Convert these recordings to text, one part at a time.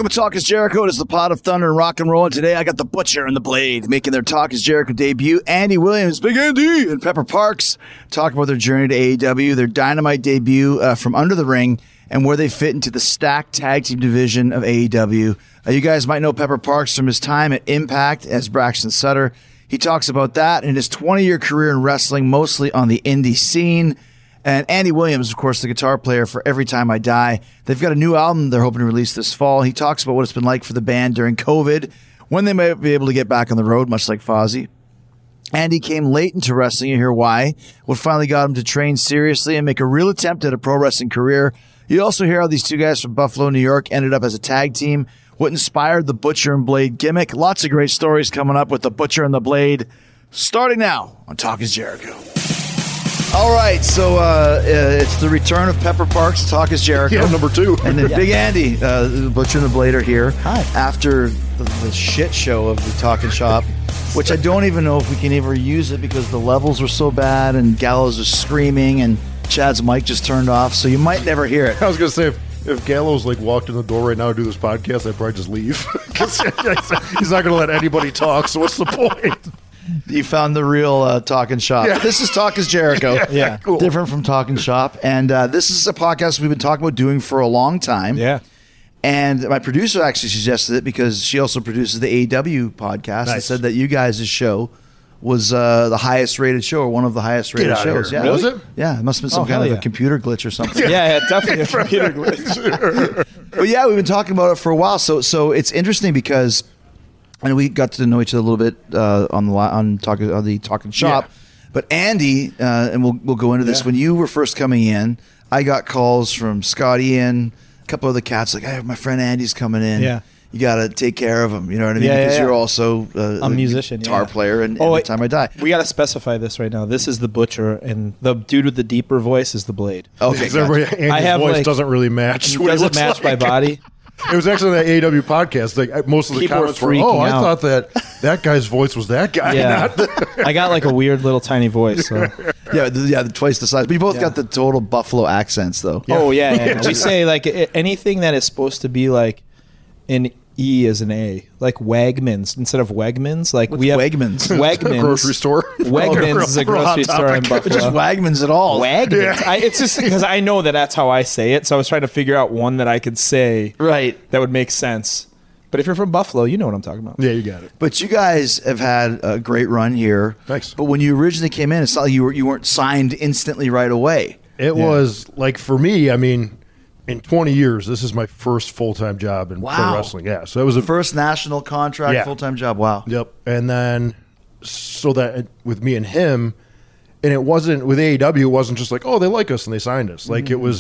Welcome to Talk is Jericho. It is the pot of thunder and rock and roll. And today I got the Butcher and the Blade making their Talk is Jericho debut. Andy Williams, Big Andy, and Pepper Parks talk about their journey to AEW, their Dynamite debut from Under the Ring, and where they fit into the stacked tag team division of AEW. You guys might know Pepper Parks from his time at Impact as Braxton Sutter. He talks about that and his 20-year career in wrestling, mostly on the indie scene. And Andy Williams, of course, the guitar player for Every Time I Die. They've got a new album they're hoping to release this fall. He talks about what it's been like for the band during COVID, when they might be able to get back on the road, much like Fozzy. Andy came late into wrestling. You hear why. What finally got him to train seriously and make a real attempt at a pro wrestling career. You also hear how these two guys from Buffalo, New York ended up as a tag team, what inspired the Butcher and Blade gimmick. Lots of great stories coming up with the Butcher and the Blade, starting now on Talk is Jericho. All right, so it's the return of Pepper Parks to Talk is Jericho. Yeah, number 2. And then Big Andy, the Butcher and the Blade are here. Hi. After the shit show of the Talking Shop, which I don't even know if we can ever use it because the levels were so bad and Gallows was screaming and Chad's mic just turned off, so you might never hear it. I was going to say, if Gallows walked in the door right now to do this podcast, I'd probably just leave. He's not going to let anybody talk, so what's the point? You found the real Talking Shop. Yeah. This is Talk is Jericho. Yeah. Cool. Different from Talking Shop. And this is a podcast we've been talking about doing for a long time. Yeah. And my producer actually suggested it because she also produces the AEW podcast and said that you guys' show was the highest rated show or one of the highest rated Get out of shows. here. Yeah. Was it? Yeah, it must have been some kind of a computer glitch or something. Yeah, definitely a computer glitch. But yeah, we've been talking about it for a while. So it's interesting because I know we got to know each other a little bit on the Talking Shop. Yeah. But Andy, and we'll go into this. Yeah. When you were first coming in, I got calls from Scott Ian, a couple other cats like, "Hey, my friend Andy's coming in. Yeah. You got to take care of him." You know what I mean? Yeah, because yeah. you're also a musician, guitar player, and Oh, Every Time I Die. We got to specify this right now. This is the Butcher, and the dude with the deeper voice is the Blade. Okay, Because Andy's I have, voice doesn't really match. It what he doesn't looks match my like. body. It was actually the AEW podcast. Most of the People were comments were, freaking I out. thought that guy's voice was that guy. Yeah, I got a weird little tiny voice. So. yeah, twice the size. But you both got the total Buffalo accents, though. Oh yeah. We say anything that is supposed to be an E as an A, like Wegmans instead of Wegmans. We have Wegmans? Wegmans, Grocery store. Wegmans is a Real hot grocery store in topic. Buffalo. Just Wagmans at all. Wegmans. It's just because I know that's how I say it, so I was trying to figure out one that I could say Right. that would make sense. But if you're from Buffalo, you know what I'm talking about. Yeah, you got it. But you guys have had a great run here. Thanks. But when you originally came in, it's not like you weren't signed instantly right away. It was for me, in 20 years, this is my first full-time job in pro wrestling. Yeah, so it was The first national contract, Yeah. full-time job. Wow. Yep. And then, so that with me and him, and it wasn't with AEW, it wasn't just they like us and they signed us. It was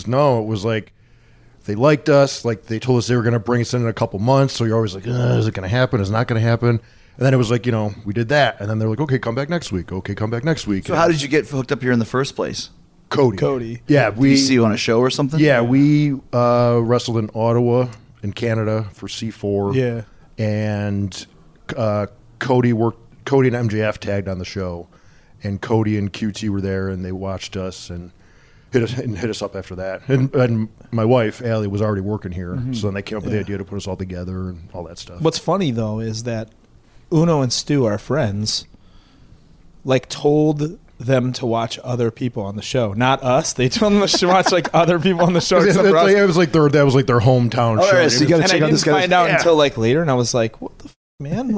they liked us. They told us they were going to bring us in a couple months. So you're always is it going to happen? Is it not going to happen? And then it was we did that. And then they're okay, come back next week. Okay, come back next week. So how did you get hooked up here in the first place? Cody. Yeah, Did you see you on a show or something? Yeah, we wrestled in Ottawa, in Canada for C4. Yeah. And Cody and MJF tagged on the show, and Cody and QT were there, and they watched us and hit us up after that. And my wife Allie was already working here, so then they came up with the idea to put us all together and all that stuff. What's funny though is that Uno and Stu, our friends, told them to watch other people on the show, not us. They told them to watch other people on the show. It except for us. was that was their hometown show. right, so you gotta And check I out didn't this guy. find out until later, and I was like, "What the man?"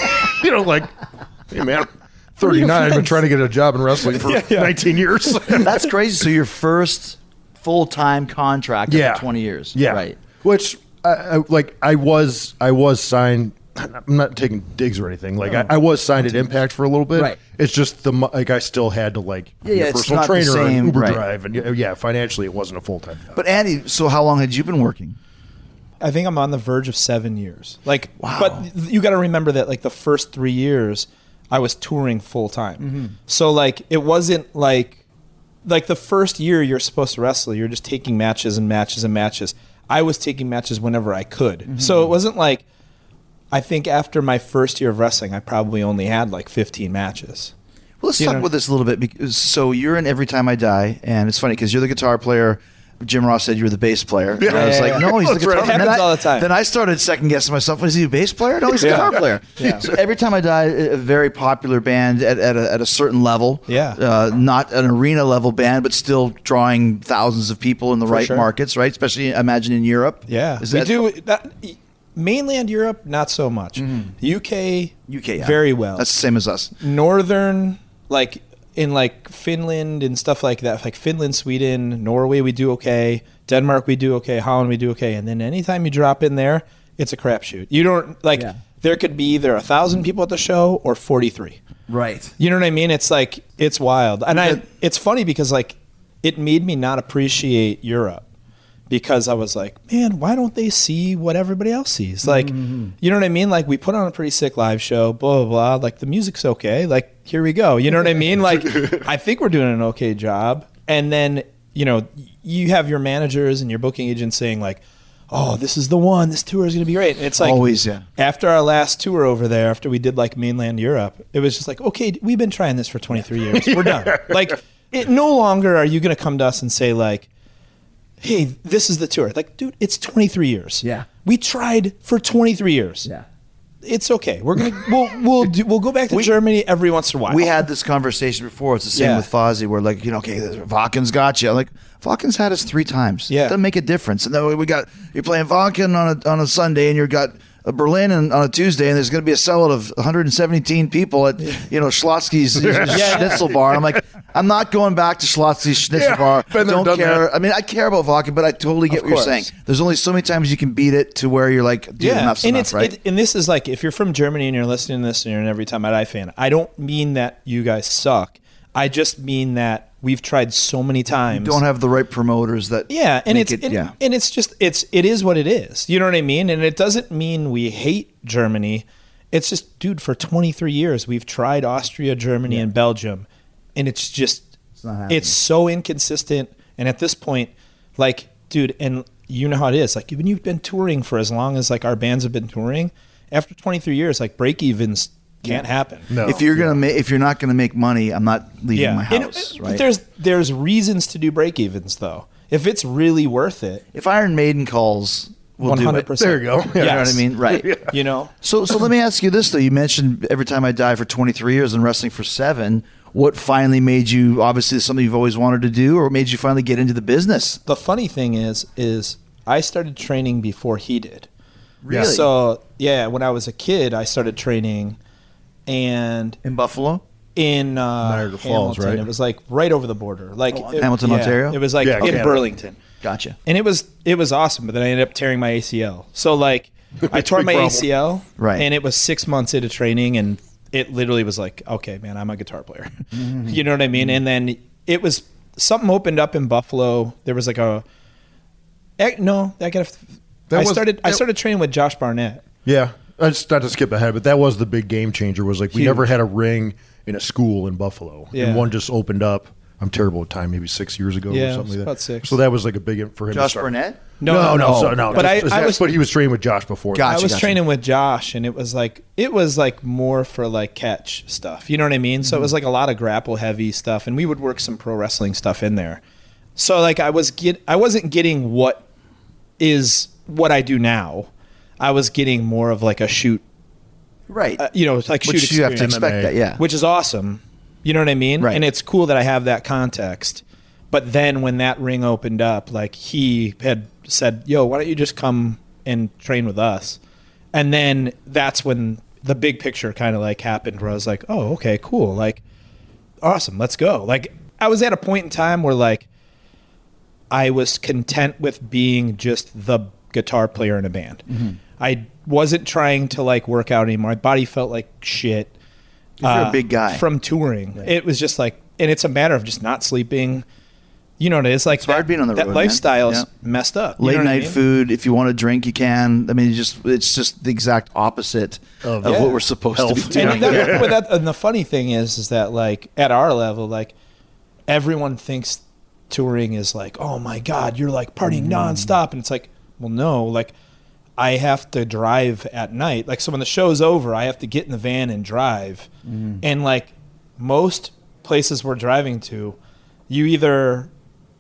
Hey man, 39. I've been trying to get a job in wrestling for 19 years. That's crazy. So your first full-time contract after 20 years. Yeah. Right. Which I was signed. I'm not taking digs or anything. I was signed at Impact for a little bit. Right. It's just I still had to be a it's personal not the trainer same, and Uber right. drive, and financially it wasn't a full time job. But Andy, so how long had you been working? I think I'm on the verge of 7 years. Wow. But you got to remember that the first 3 years I was touring full time. So it wasn't the first year you're supposed to wrestle. You're just taking matches and matches and matches. I was taking matches whenever I could. So it wasn't I think after my first year of wrestling, I probably only had 15 matches. Well, let's talk about this a little bit. So you're in Every Time I Die, and it's funny because you're the guitar player. Jim Ross said you were the bass player. And I was like, no, he's the That's guitar right. player. It happens all the time. Then I started second guessing myself. Was he a bass player? No, he's a guitar player. Yeah. So every time I die, a very popular band at a certain level. Yeah. Not an arena level band, but still drawing thousands of people in the right sure. markets, right? Especially, imagine in Europe. Yeah, Is we that- do that. Mainland Europe, not so much. The UK, yeah. very well. That's the same as us. Northern, like in like Finland and stuff like that, like Finland, Sweden, Norway, we do okay. Denmark, we do okay. Holland, we do okay. And then anytime you drop in there, it's a crapshoot. You don't like. Yeah. There could be either 1,000 people at the show or 43. Right. You know what I mean? It's like it's wild, and it's funny because like it made me not appreciate Europe. Because I was like, man, why don't they see what everybody else sees? Like, you know what I mean? Like, we put on a pretty sick live show, blah, blah, blah. Like, the music's okay. Like, here we go. You know what I mean? Like, I think we're doing an okay job. And then, you know, you have your managers and your booking agents saying, like, oh, this is the one. This tour is going to be great. And it's like, Always, yeah. After our last tour over there, after we did, like, mainland Europe, it was just like, okay, we've been trying this for 23 years. We're done. Like, it no longer are you going to come to us and say, like, hey, this is the tour. Like, dude, it's 23 years. Yeah. We tried for 23 years. Yeah. It's okay. We're gonna we'll go back to Germany every once in a while. We had this conversation before. It's the same Yeah. with Fozzy. We're like, you know, okay, Vakken's got you. I'm like, Vakken's had us 3 times. Yeah. Doesn't make a difference. And then you're playing Vakken on a Sunday, and you've got Berlin on a Tuesday, and there's going to be a sellout of 117 people at Schlotsky's Schnitzel Bar. And I'm like, I'm not going back to Schlotsky's Schnitzel Bar. been there, Don't done care. that. I mean, I care about Vakken, but I totally get Of what you're course. saying. There's only so many times you can beat it to where you're like, dude, enough's and enough, right? and this is like, if you're from Germany and you're listening to this and you're an Every Time I Die fan, I don't mean that you guys suck. I just mean that we've tried so many times. Don't have the right promoters that Yeah, and make it's it, yeah. and it's just it is what it is. You know what I mean? And it doesn't mean we hate Germany. It's just, dude, for 23 years we've tried Austria, Germany, and Belgium, and it's just not happening. it's so inconsistent. And at this point, like, dude, and you know how it is. Like, when you've been touring for as long as like our bands have been touring, after 23 years, like break evens can't happen. No. If you're if you're not gonna make money, I'm not leaving my And, house. but right? there's reasons to do break evens though. If it's really worth it, If Iron Maiden calls, we'll do it. 100%. There you go. You know what I mean? Right. You know. So let me ask you this though. You mentioned Every Time I Die for 23 years and wrestling for 7. What finally made you? Obviously, it's something you've always wanted to do, or what made you finally get into the business? The funny thing is I started training before he did. Really? So yeah, when I was a kid, I started training, and In Buffalo? in Niagara Falls, Hamilton, right? it was like right over the border, like Hamilton, Ontario? It was like Yeah, in Canada. Burlington, Gotcha. and it was awesome. But then I ended up tearing my ACL. So like I tore Big my problem. ACL, Right. And it was 6 months into training, and it literally was like, okay, man, I'm a guitar player. You know what I mean? And then it was something opened up in Buffalo. There was like I started training with Josh Barnett. Yeah, just not to skip ahead, but that was the big game changer. Was like we Huge. never had a ring in a school in Buffalo, Yeah. and one just opened up. I'm terrible with time, maybe 6 years ago Yeah, or something it was like that. about 6. So that was like a big for him. to Josh start. Burnett? No. But But he was training with Josh before. Gotcha. I was training with Josh, and it was like more for like catch stuff. You know what I mean? So it was like a lot of grapple heavy stuff, and we would work some pro wrestling stuff in there. So like I wasn't getting what I do now. I was getting more of like a shoot, Right. like shoot Which you have to experience, expect MMA. that, yeah. which is awesome. You know what I mean? Right. And it's cool that I have that context. But then when that ring opened up, like he had said, yo, why don't you just come and train with us? And then that's when the big picture kind of like happened where I was like, oh, okay, cool. Like, awesome. Let's go. Like, I was at a point in time where like I was content with being just the guitar player in a band. Mm-hmm. I wasn't trying to like work out anymore. My body felt like shit. You're a big guy. From touring. It was just like, and it's a matter of just not sleeping. You know what it is? Like, hard being on the that road, man. lifestyle's Yeah. messed up. You Late know what I night mean? food. If you want to drink, you can. I mean, it's just the exact opposite of Yeah. what we're supposed to be Health. doing. And the funny thing is that like at our level, like everyone thinks touring is like, oh my God, you're like partying nonstop. And it's like, well, no, like I have to drive at night. Like, so when the show's over, I have to get in the van and drive. And like most places we're driving to, you either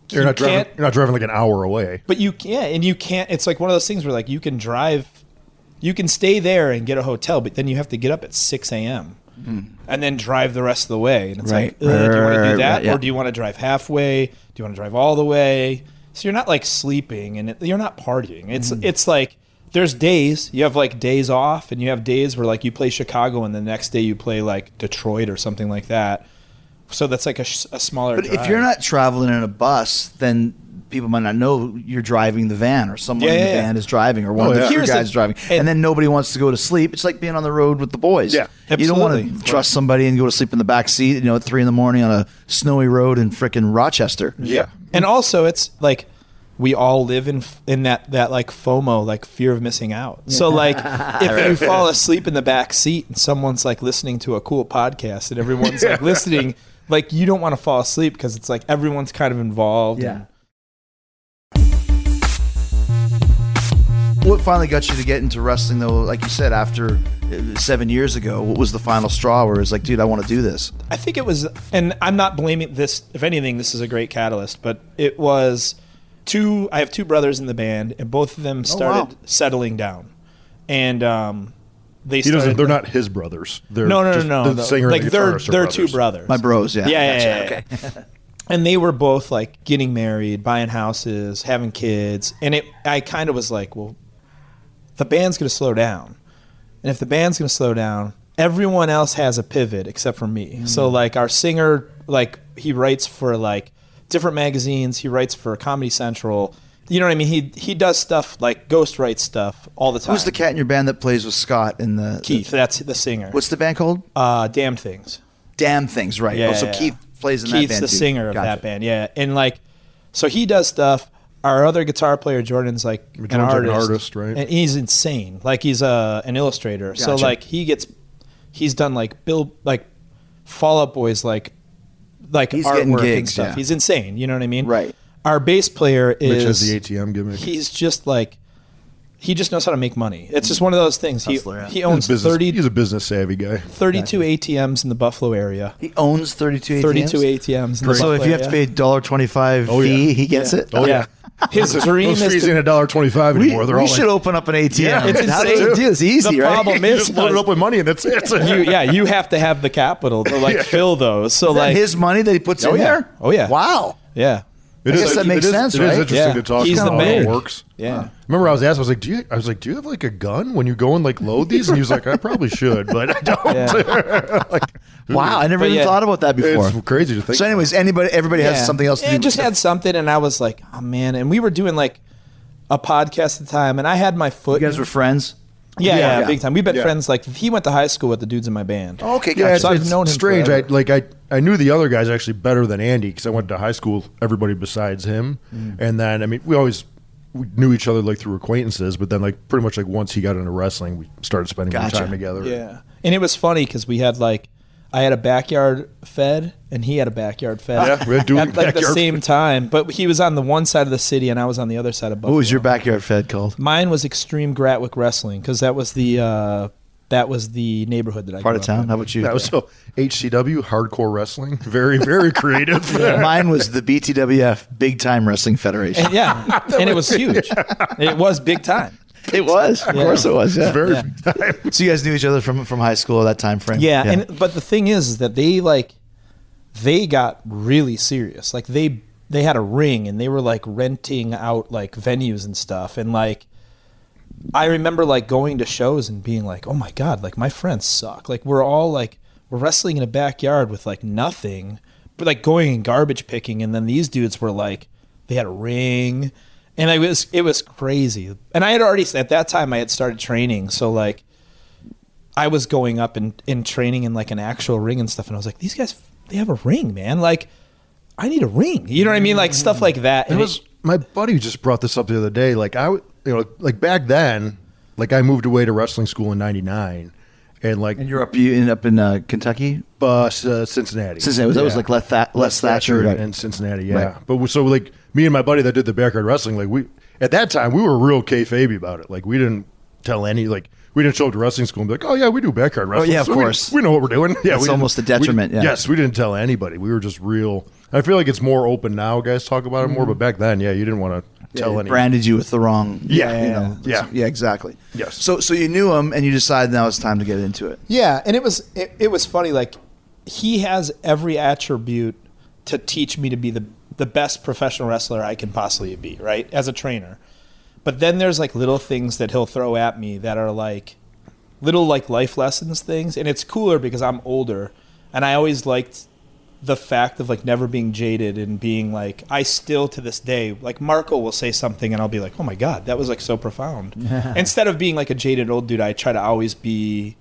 You're not driving like an hour away. But you can't, and you can't. It's like one of those things where like you can drive, you can stay there and get a hotel, but then you have to get up at 6 a.m. And then drive the rest of the way. And it's like, do you want to do that, or do you want to drive halfway? Do you want to drive all the way? So you're not like sleeping, and you're not partying. It's like there's days you have like days off, and you have days where like you play Chicago, and the next day you play like Detroit or something like that. So that's like a smaller. But drive. if you're not traveling in a bus, then people might not know you're driving the van, or someone in the van is driving, or one of the crew guys is driving, and then nobody wants to go to sleep. It's like being on the road with the boys. Yeah, absolutely. You don't want to trust somebody and go to sleep in the back seat, at 3 a.m. on a snowy road in frickin' Rochester. Yeah, and also it's like we all live in that like FOMO, like fear of missing out. So like if you fall asleep in the back seat and someone's like listening to a cool podcast and everyone's like listening, like you don't want to fall asleep because it's like everyone's kind of involved. Yeah. What finally got you to get into wrestling, though? Like you said, after 7 years ago, what was the final straw where it's like, dude, I want to do this? I think it was, and I'm not blaming this. If anything, this is a great catalyst, but it was I have two brothers in the band, and both of them started settling down. And they're not his brothers. They're no. The singer and the guitarist are brothers. Two brothers. My bros, yeah. Yeah. Okay. And they were both like getting married, buying houses, having kids. And I kind of was like, well, the band's going to slow down. And if the band's going to slow down, everyone else has a pivot except for me. So like our singer, like he writes for like different magazines. He writes for Comedy Central. You know what I mean? He does stuff like ghost writes stuff all the time. Who's the cat in your band that plays with Scott in the Keith? That's the singer. What's the band called? Damn Things. Damn Things, right? Yeah, so Keith plays in that band. Keith's the too. singer of that band. Yeah, and like, so he does stuff. Our other guitar player Jordan's like an artist, right? And he's insane. Like he's an illustrator. Gotcha. So like he's done like Fall Out Boys like he's artwork gigs, and stuff. yeah. He's insane. You know what I mean? Right. Our bass player Mitch is has the ATM gimmick. He's just like he just knows how to make money. It's just one of those things. He owns 30. He's a business savvy guy. 32 ATMs in the Buffalo area. He owns 32 ATMs? 32 ATMs. In the So if Buffalo you have to pay $1.25 fee, he gets it? Oh, yeah. His dream Those is fees to, ain't $1.25 anymore. They're we all should open up an ATM. Yeah, it's How do insane. you do this? Easy, The right? problem you is just load it up with money and that's it. you have to have the capital to fill those. So Is that like his money that he puts in there? Oh yeah. Wow. Yeah. I guess that makes sense, It right? is interesting Yeah. to talk He's about the how it man. works. Yeah. Remember, I was asked, do you have like a gun when you go and like load these? And he was like, I probably should, but I don't. Yeah. Wow, I never even thought about that before. It's crazy to think. So anyways, everybody has something else to do. I just had something, and I was like, oh man. And we were doing like a podcast at the time, and I had my foot. You guys were friends? Yeah, big time. We've been Yeah. friends. Like he went to high school with the dudes in my band. Oh, okay, Yeah, gotcha. it's, So I've it's known him strange. forever. I knew the other guys actually better than Andy because I went to high school with everybody besides him, and then I mean we knew each other like through acquaintances, but then like pretty much like once he got into wrestling, we started spending more Gotcha. time together. Yeah, and it was funny because we had like I had a backyard fed and he had a backyard fed. Yeah, we had dual at like the backyard same time, but he was on the one side of the city and I was on the other side of Buffalo. What was your backyard fed called? Mine was Extreme Gratwick Wrestling because that was the neighborhood that I Part grew of up town? in. How about you? That was so HCW, hardcore wrestling, very very creative. Mine was the BTWF, Big Time Wrestling Federation. And, yeah, and it was huge. It was big time. It was. Of course it was. Yeah. Very Yeah. big time. So you guys knew each other from high school at that time frame? Yeah, but the thing is that they got really serious. Like they had a ring and they were like renting out like venues and stuff. And like I remember like going to shows and being like, oh my God, like my friends suck. Like we're wrestling in a backyard with like nothing, but like going and garbage picking. And then these dudes were like, they had a ring. And it was crazy. And I had already, at that time, I had started training. So, like, I was going up and training in, like, an actual ring and stuff. And I was like, these guys, they have a ring, man. Like, I need a ring. You know what I mean? Like, stuff like that. And My buddy just brought this up the other day. Like, like back then, like, I moved away to wrestling school in '99. And, like, And you ended up in Kentucky? Cincinnati. Cincinnati. That was like Les Thatcher. Right. in Cincinnati, yeah. Right. But so, like, me and my buddy that did the backyard wrestling, like, at that time, we were real kayfabe about it. Like, we didn't tell we didn't show up to wrestling school and be like, oh, yeah, we do backyard wrestling. yeah, of So course. We know what we're doing. Yeah, It's we almost didn't- a detriment, yeah. Yes, we didn't tell anybody. We were just real. I feel like it's more open now. Guys talk about it more, but back then, yeah, you didn't want to tell It anyone. branded you with the wrong. Yeah, yeah. exactly. Yes. So you knew him, and you decided now it's time to get into it. Yeah, and it was funny. Like, he has every attribute to teach me to be the best professional wrestler I can possibly be, right? As a trainer. But then there's like little things that he'll throw at me that are like little like life lessons things, and it's cooler because I'm older, and I always liked the fact of like never being jaded and being like, I still to this day, like Marco will say something and I'll be like, oh my God, that was like so profound. Instead of being like a jaded old dude, I try to always be,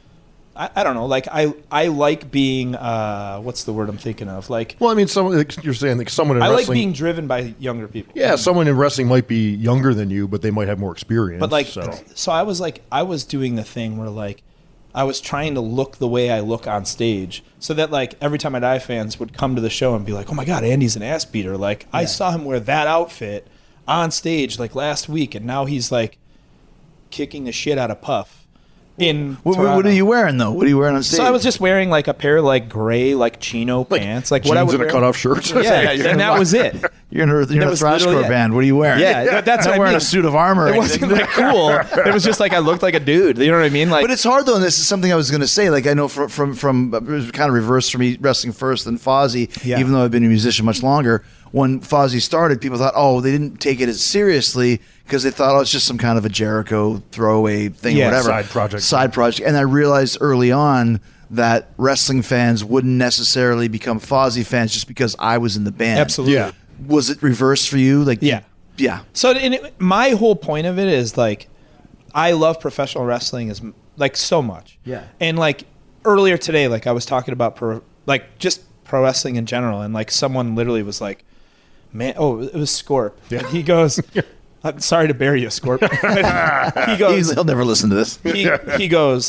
I don't know, like I like being, what's the word I'm thinking of? Like, Well, I mean, someone like you're saying like someone in I like wrestling. being driven by younger people. Yeah, someone in wrestling might be younger than you, but they might have more experience. But like, so. so I was doing the thing where like, I was trying to look the way I look on stage, so that like every time my Die fans would come to the show and be like, "Oh my God, Andy's an ass beater!" Like I saw him wear that outfit on stage like last week, and now he's like kicking the shit out of Puff in What Toronto. are you wearing though? What are you wearing on stage? So I was just wearing like a pair of like gray like chino pants, like what I jeans would and a wear. cutoff shirt. Yeah, and that was it. you're in a was thrashcore literally it. band. What are you wearing? Yeah, that's not what I wearing mean. a suit of armor. or It wasn't anything. that cool. It was just like I looked like a dude. You know what I mean? Like, But it's hard though, and this is something I was going to say. Like I know from it was kind of reversed for me wrestling first, then Fozzy. Yeah. Even though I've been a musician much longer, when Fozzy started, people thought, oh, they didn't take it as seriously because they thought, oh, it's just some kind of a Jericho throwaway thing, Yeah, whatever side project. And I realized early on that wrestling fans wouldn't necessarily become Fozzy fans just because I was in the band. absolutely. Yeah. Was it reversed for you? Like Yeah. yeah. So my whole point of it is like, I love professional wrestling as like so much. Yeah. And like earlier today, like I was talking about just pro wrestling in general, and like someone literally was like, "Man, oh, it was Scorp." Yeah. And he goes, "I'm sorry to bury you, Scorp." he goes, He'll never listen to this. he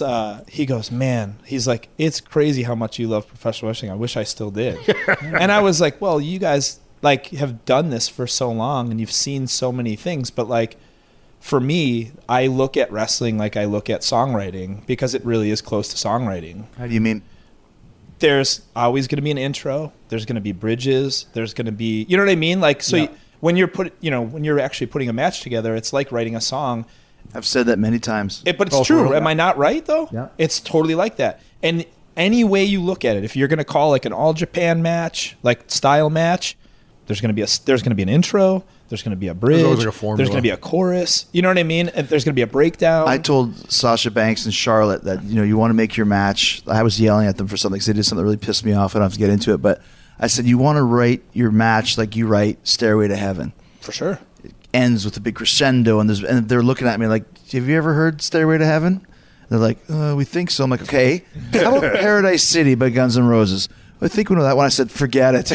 goes, man, he's like, it's crazy how much you love professional wrestling. I wish I still did. And I was like, well, you guys like have done this for so long and you've seen so many things, but like for me, I look at wrestling like I look at songwriting because it really is close to songwriting. How do you mean? There's always going to be an intro. There's going to be bridges. There's going to be, you know what I mean? Like, so Yeah. when you're actually putting a match together, it's like writing a song. I've said that many times. But it's Oh, true. totally. Am I not right though? Yeah. It's totally like that. And any way you look at it, if you're going to call like an All Japan match, like style match, there's going to be an intro. There's going to be a bridge. always like a formula. There's going to be a chorus. You know what I mean? And there's going to be a breakdown. I told Sasha Banks and Charlotte that you want to make your match. I was yelling at them for something because they did something that really pissed me off. I don't have to get into it, but I said you want to write your match like you write Stairway to Heaven. For sure. It ends with a big crescendo, and they're looking at me like, "Have you ever heard Stairway to Heaven?" And they're like, "We think so." I'm like, "Okay, how about Paradise City by Guns N' Roses?" I think we know that one. I said, "Forget it.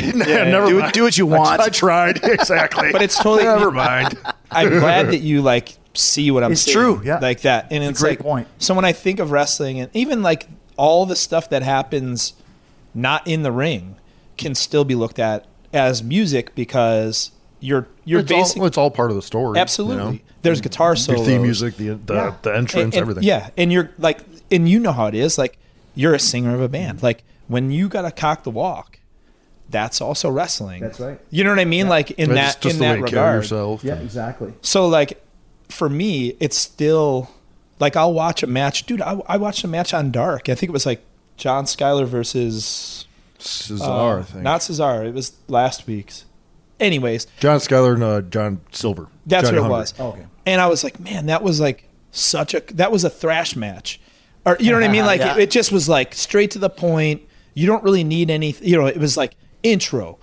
Do what you want." I tried. Exactly. But it's totally Never mind. I'm glad that you like see what I'm It's saying. true, yeah. Like that. And it's a great like, point. So when I think of wrestling and even like all the stuff that happens not in the ring can still be looked at as music because you're It's all part of the story. absolutely. You know? There's guitar Your solos. theme music, the entrance, everything. Yeah, and you're like, and you know how it is. Like, you're a singer of a band. Like, when you got to cock the walk, that's also wrestling. That's right. You know what I mean? Like in It's that just in the way that to carry regard. yourself. exactly. So like, for me, it's still like I'll watch a match, dude. I watched a match on Dark. I think it was like John Schuyler versus Cesar, I think. not Cesar. It was last week's. Anyways, John Schuyler and John Silver. that's Johnny what it Hunger. was. Okay. And I was like, man, that was like that was a thrash match. Or you know what I mean? Like Yeah. it just was like straight to the point. You don't really need any, it was like intro,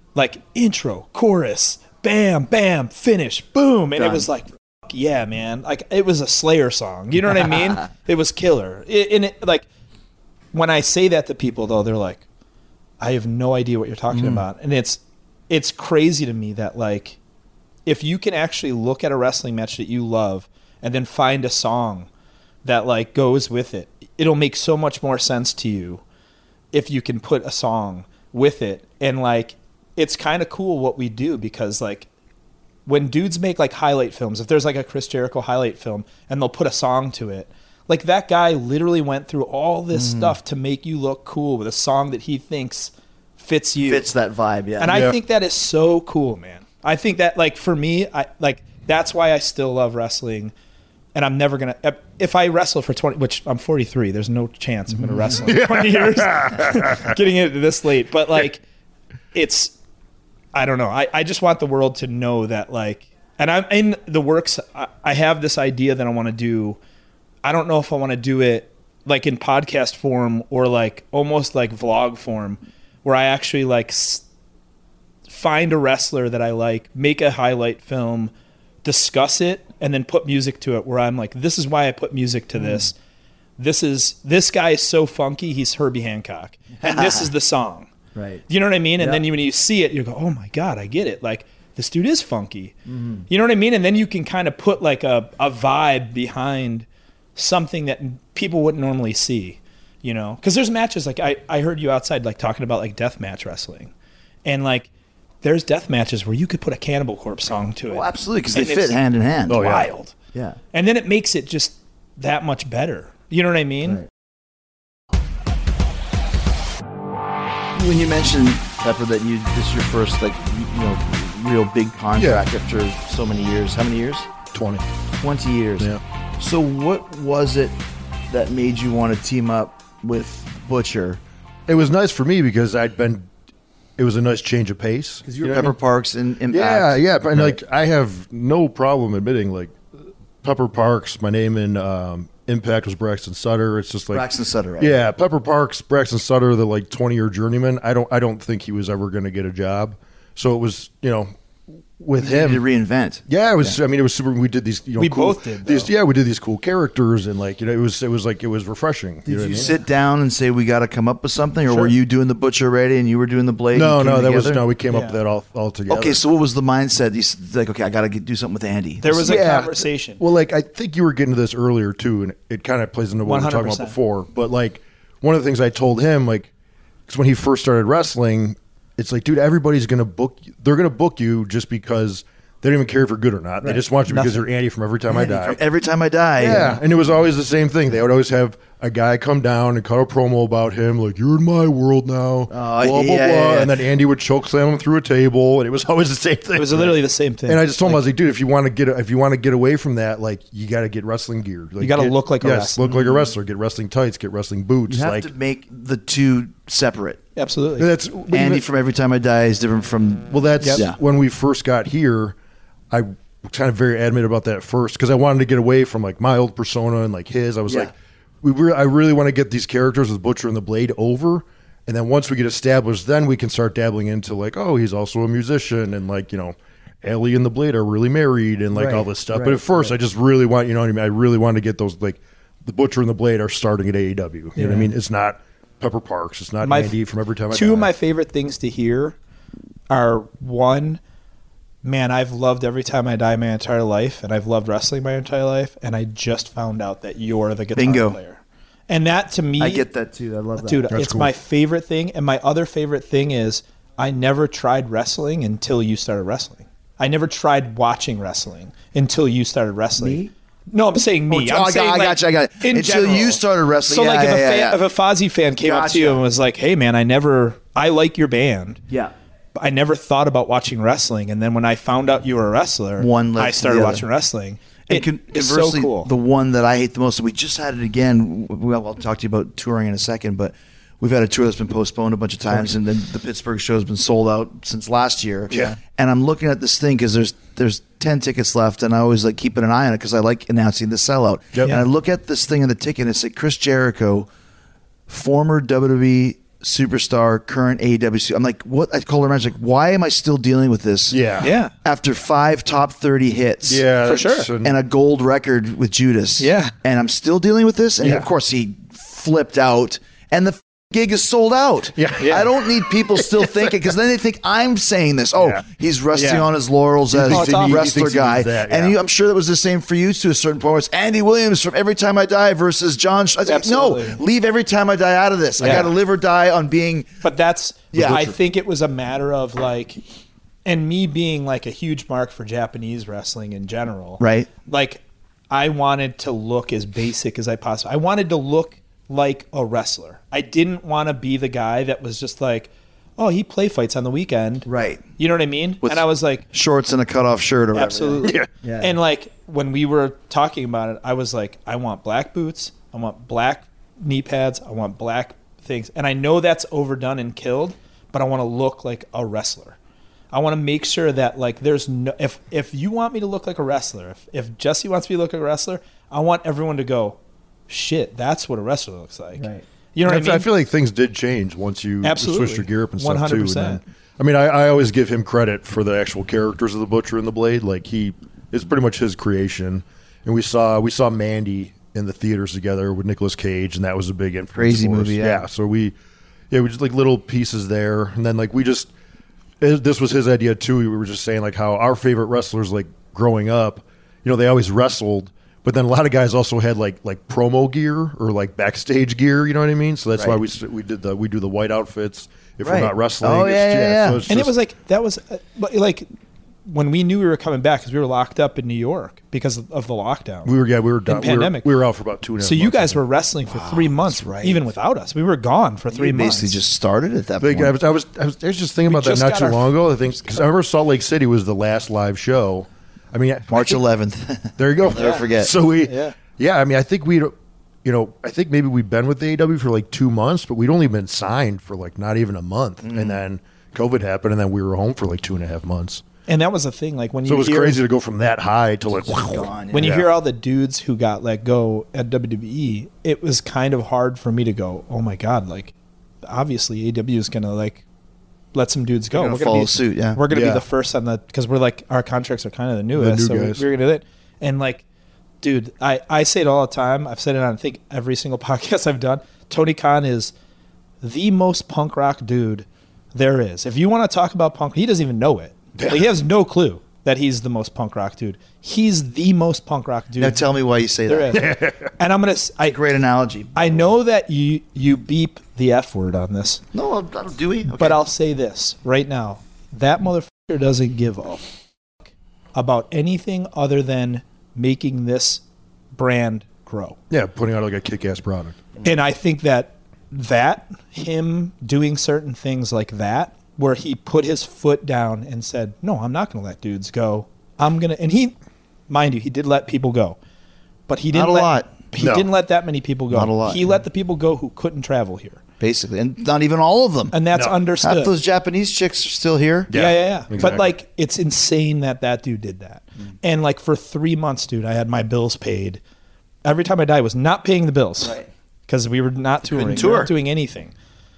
chorus, bam, bam, finish, boom. And Done. it was like, fuck yeah, man. Like it was a Slayer song. You know what I mean? It was killer. Like when I say that to people though, they're like, I have no idea what you're talking about. And it's crazy to me that like, if you can actually look at a wrestling match that you love and then find a song that like goes with it, it'll make so much more sense to you if you can put a song with it. And like, it's kind of cool what we do because like when dudes make like highlight films, if there's like a Chris Jericho highlight film and they'll put a song to it, Like that guy literally went through all this stuff to make you look cool with a song that he thinks fits you. Fits that vibe, yeah. And I think that is so cool, man. I think that, like, for me, that's why I still love wrestling. And I'm never going to, if I wrestle for 20, which I'm 43, there's no chance I'm going to wrestle in 20 years, getting into this late. But, like, it's, I don't know. I just want the world to know that, like, and I'm in the works. I have this idea that I want to do. I don't know if I want to do it, like, in podcast form or, like, almost like vlog form, where I actually, like, find a wrestler that I like, make a highlight film, discuss it, and then put music to it, where I'm like, this is why I put music to this. This guy is so funky, he's Herbie Hancock. And this is the song. Right. You know what I mean? And then when you see it, you go, oh my God, I get it. Like, this dude is funky. You know what I mean? And then you can kind of put like a vibe behind something that people wouldn't normally see, you know? Because there's matches, like I heard you outside like talking about like deathmatch wrestling. And like, there's death matches where you could put a Cannibal Corpse song to it. Well, absolutely, because they And fit it's hand in hand. wild. Yeah. And then it makes it just that much better. You know what I mean? Right. When you mentioned, Pepper, that this is your first, like, you know, real big contract after so many years. How many years? 20. 20 years. Yeah. So what was it that made you want to team up with Butcher? It was nice for me because it was a nice change of pace. Because you're Pepper Parks and Impact. Yeah. And like, I have no problem admitting, like, Pepper Parks, my name in Impact was Braxton Sutter. It's just like Braxton Sutter, right? Yeah, Pepper Parks, Braxton Sutter, the like 20-year journeyman. I don't think he was ever going to get a job. So it was, you know, with him to reinvent. Yeah, it was. I mean, it was super. We did these. You know, We cool, both did, these. though. Yeah, we did these cool characters, and like, you know, it was refreshing. Did know what you I mean? sit down and say, we got to come up with something? Or Sure. were you doing the Butcher already and you were doing the Blade? No, and you came that was together? no. We came up Yeah. with that all together. Okay, so what was the mindset? You said, like, okay, I got to do something with Andy. There was a Yeah. conversation. Well, like, I think you were getting to this earlier too, and it kind of plays into what we were talking about 100%. before. But like, one of the things I told him, like, because when he first started wrestling, it's like, dude, everybody's gonna book. They're gonna book you just because they don't even care if you're good or not. They just want you because you're Andy from Every Time I Die. Every time I die. Yeah, and it was always the same thing. They would always have a guy come down and cut a promo about him, like, you're in my world now, blah, blah, yeah, blah. yeah. And then Andy would choke slam him through a table, and it was always the same thing. It was literally the same thing. And I just told him, I was like, dude, if you want to get away from that, like, you got to get wrestling gear. Like, You gotta look like a yes, wrestler. look like a wrestler. Get wrestling tights. Get wrestling boots. You have Like, to make the two separate. Absolutely. that's Andy from Every Time I Die is different from... Well, that's Yep. when we first got here. I was kind of very adamant about that first because I wanted to get away from like my old persona and like his. I was Yeah. like, I really want to get these characters with Butcher and the Blade over, and then once we get established, then we can start dabbling into like, oh, he's also a musician, and like, you know, Ellie and the Blade are really married and like all this stuff. But at first, I just really want, you know what I mean? I really want to get those, like, the Butcher and the Blade are starting at AEW. You know what I mean? It's not Pepper Parks. It's not Andy from Every Time I Die. Two of my favorite things to hear are, one, man, I've loved Every Time I Die my entire life, and I've loved wrestling my entire life, and I just found out that you're the guitar Bingo. player. And that, to me... I get that, too. I love that. Dude, That's it's cool. my favorite thing. And my other favorite thing is I never tried wrestling until you started wrestling. I never tried watching wrestling until you started wrestling. Me? No, I'm saying me. Oh, I'm I saying, got you. in Until general. you started wrestling. So, Yeah, like, yeah, if a Fozzy fan came up to you Gotcha. and was like, hey, man, I like your band. Yeah. But I never thought about watching wrestling. And then when I found out you were a wrestler, One led I to started the other. watching wrestling. And It's so conversely, cool. the one that I hate the most, and we just had it again. Well, I'll talk to you about touring in a second, but we've had a tour that's been postponed a bunch of times, and then the Pittsburgh show has been sold out since last year. Yeah. And I'm looking at this thing because there's 10 tickets left, and I always like keeping an eye on it because I like announcing the sellout. Yep. And I look at this thing in the ticket, and it's like Chris Jericho, former WWE superstar, current AEW. I'm like, what? I call her manager, like, why am I still dealing with this? Yeah. Yeah. After 5 top 30 hits. Yeah, For that's- sure. and- And a gold record with Judas. Yeah. And I'm still dealing with this. And Yeah. of course, he flipped out. And the gig is sold out. Yeah. I don't need people still thinking, because then they think I'm saying this. Oh, Yeah. he's resting Yeah. on his laurels as thinks a he- he wrestler thinks he guy. needs that, And yeah. I'm sure that was the same for you to a certain point. Where it's Andy Williams from Every Time I Die versus John. I was like, no, Absolutely. leave Every Time I Die out of this. I Yeah. got to live or die on being. But that's, Yeah. I think it was a matter of like, and me being like a huge mark for Japanese wrestling in general. Right. Like, I wanted to look as basic as I possibly. I wanted to look like a wrestler. I didn't want to be the guy that was just like, oh, he play fights on the weekend. Right. You know what I mean? And I was like, shorts and a cutoff shirt or whatever. absolutely. Yeah. And like when we were talking about it, I was like, I want black boots. I want black knee pads. I want black things. And I know that's overdone and killed, but I want to look like a wrestler. I want to make sure that like there's no, if you want me to look like a wrestler, if Jesse wants me to look like a wrestler, I want everyone to go, shit, that's what a wrestler looks like. Right. You know what I mean? I feel like things did change once you Absolutely. switched your gear up and stuff too. 100%. And then, I mean, I always give him credit for the actual characters of the Butcher and the Blade. Like it's pretty much his creation. And we saw Mandy in the theaters together with Nicolas Cage, and that was a big influence. Crazy for us. movie, yeah. So we just like little pieces there, and then like this was his idea too. We were just saying like how our favorite wrestlers like growing up, they always wrestled. But then a lot of guys also had like promo gear or like backstage gear, you know what I mean? So that's why we do the white outfits if we're not wrestling. Oh, yeah. So it's And just, it was like that was like when we knew we were coming back because we were locked up in New York because of the lockdown. we were done. pandemic. We were out for about 2.5 months. So you guys were wrestling for 3 months, right. even without us. We were gone for 3 You months. basically just started at that Like, point. I was just thinking about that just not got too our- long ago. I think because I remember Salt Lake City was the last live show. I mean, March 11th. there you go. Never forget. So Yeah. I mean, I think I think maybe we'd been with the AEW for like 2 months, but we'd only been signed for like not even a month, and then COVID happened, and then we were home for like 2.5 months. And that was the thing. Like when So you it was hear, crazy to go from that high to like Gone, when you Yeah. hear all the dudes who got let go at WWE, it was kind of hard for me to go, oh my God, like obviously AEW is going to like let some dudes go. They're gonna We're gonna follow be, suit, yeah. We're going to Yeah. be the first on the, because we're like, our contracts are kind of the newest. new So guys. we're going to do it. And like, dude, I say it all the time. I've said it on, I think, every single podcast I've done. Tony Khan is the most punk rock dude there is. If you want to talk about punk, he doesn't even know it. Like, he has no clue that he's the most punk rock dude. He's the most punk rock dude Now tell me why you say there that. is. And I'm gonna. Great analogy. I know that you beep the F word on this, No, do we? Okay. but I'll say this right now: that motherfucker doesn't give a fuck about anything other than making this brand grow. putting out like a kick-ass product. And I think that him doing certain things like that, where he put his foot down and said, no, I'm not going to let dudes go. I'm going to, and he, mind you, he did let people go, but he didn't Not a lot. He No. didn't let that many people go. Not a lot. He let the people go who couldn't travel here. Basically, and not even all of them. And that's No. understood. Half those Japanese chicks are still here. Yeah. exactly. But like, it's insane that dude did that. And like for 3 months, dude, I had my bills paid. Every time I died, I was not paying the bills. Right. Because we were not touring. couldn't We weren't tour. doing anything.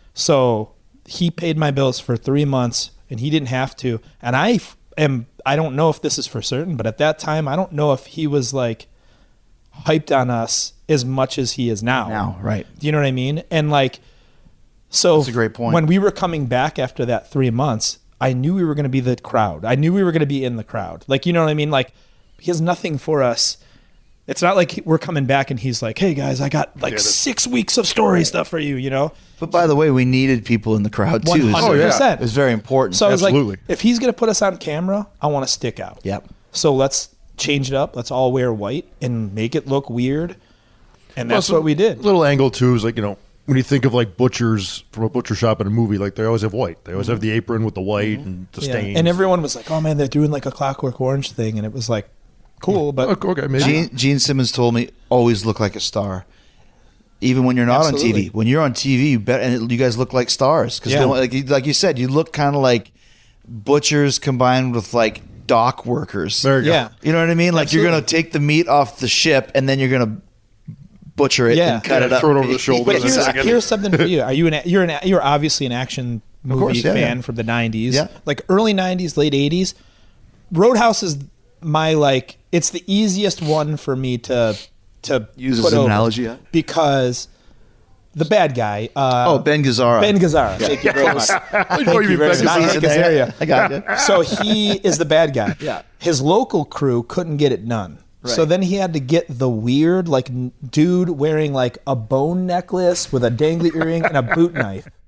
So he paid my bills for 3 months and he didn't have to. And I don't know if this is for certain, but at that time, I don't know if he was like hyped on us as much as he is now. Now, right. Do you know what I mean? And like, so That's a great point. when we were coming back after that 3 months, I knew we were going to be the crowd. I knew we were going to be in the crowd. Like, you know what I mean? Like, he has nothing for us. It's not like we're coming back and he's like, hey guys, I got like 6 weeks of story stuff for you, you know? But by the way, we needed people in the crowd too. 100%. It was very important. So I was Absolutely. like, if he's going to put us on camera, I want to stick out. Yep. So let's change it up. Let's all wear white and make it look weird. And that's what we did. Little angle too is like, when you think of like butchers from a butcher shop in a movie, like they always have white. They always have the apron with the white and the Yeah. stains. And everyone was like, oh man, they're doing like a Clockwork Orange thing. And it was like, cool. But Okay, maybe. Gene Simmons told me always look like a star, even when you're not Absolutely. on TV. When you're on TV, you bet, and you guys look like stars because, Yeah. like you said, you look kind of like butchers combined with like dock workers. There you go. yeah. You know what I mean? Like you're Absolutely. gonna take the meat off the ship and then you're gonna butcher it Yeah. and cut Yeah, it up, throw it over the shoulder. But in a second. here's something for you. Are you you're obviously an action movie course, yeah, fan yeah. from the 90s. Yeah. Like early 90s, late 80s. Roadhouse is my like it's the easiest one for me to Use as put an over analogy, yeah. because the bad guy Ben Gazzara. Ben Gazzara. Thank you very much. Thank you you mean very Ben much. Gazzara. Not Hank Azaria. I got you. So he is the bad guy. Yeah. His local crew couldn't get it done. So Right. then he had to get the weird, like, dude wearing like a bone necklace with a dangly earring and a boot knife.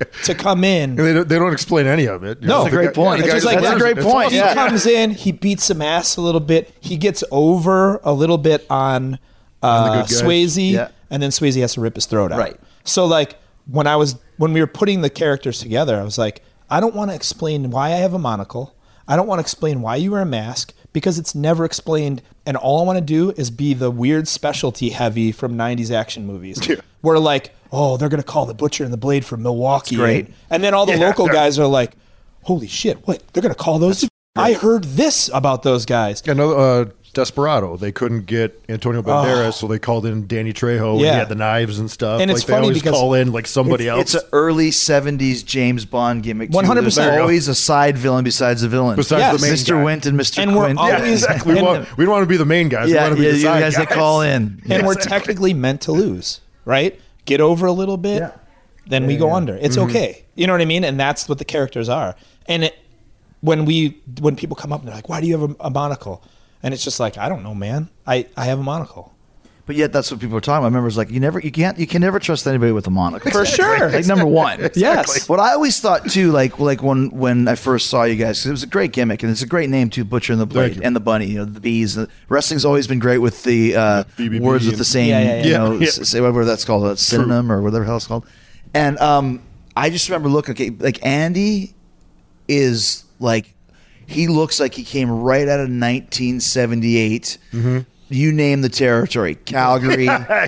to come in. They don't explain any of it. No, That's a great point. It's just like That's a great point. He Yeah. comes in, he beats some ass a little bit. He gets over a little bit on the good guys. Swayze, Yeah. and then Swayze has to rip his throat out. Right. So like when we were putting the characters together, I was like, I don't want to explain why I have a monocle. I don't want to explain why you wear a mask because it's never explained. And all I want to do is be the weird specialty heavy from 90s action movies. Yeah. Where like, oh, they're going to call the Butcher and the Blade from Milwaukee. great. And then all the local guys are like, holy shit, what? They're going to call those? I heard this about those guys. Another Desperado. They couldn't get Antonio Banderas, so they called in Danny Trejo. And he Yeah. had the knives and stuff. And it's like, they funny always because call in like somebody else. It's an early 70s James Bond gimmick. too. 100%. There's always a side villain besides the villain. Besides Yes. the main Mr. guy. Wint and Mr. And we're Quint. always- Yeah, exactly. We And- don't want to be the main guys. we Yeah, want to be yeah, the you side guys that call in. And we're technically meant to lose, right? Get over a little bit, then we go under. It's okay. You know what I mean? And that's what the characters are. And when people come up and they're like, why do you have a monocle? And it's just like, I don't know, man. I have a monocle. But yet that's what people are talking about. I remember it's like you can never trust anybody with a monocle. For sure. Like number one. Yes. What I always thought too, like when I first saw you guys, because it was a great gimmick and it's a great name too, Butcher and the Blade you. and the Bunny, you know, the bees. Wrestling's always been great with the BBB words with the same, Yeah. you know, Yeah. say whatever that's called, a synonym or whatever the hell it's called. And I just remember looking, okay, like Andy is like, he looks like he came right out of 1978. You name the territory: Calgary,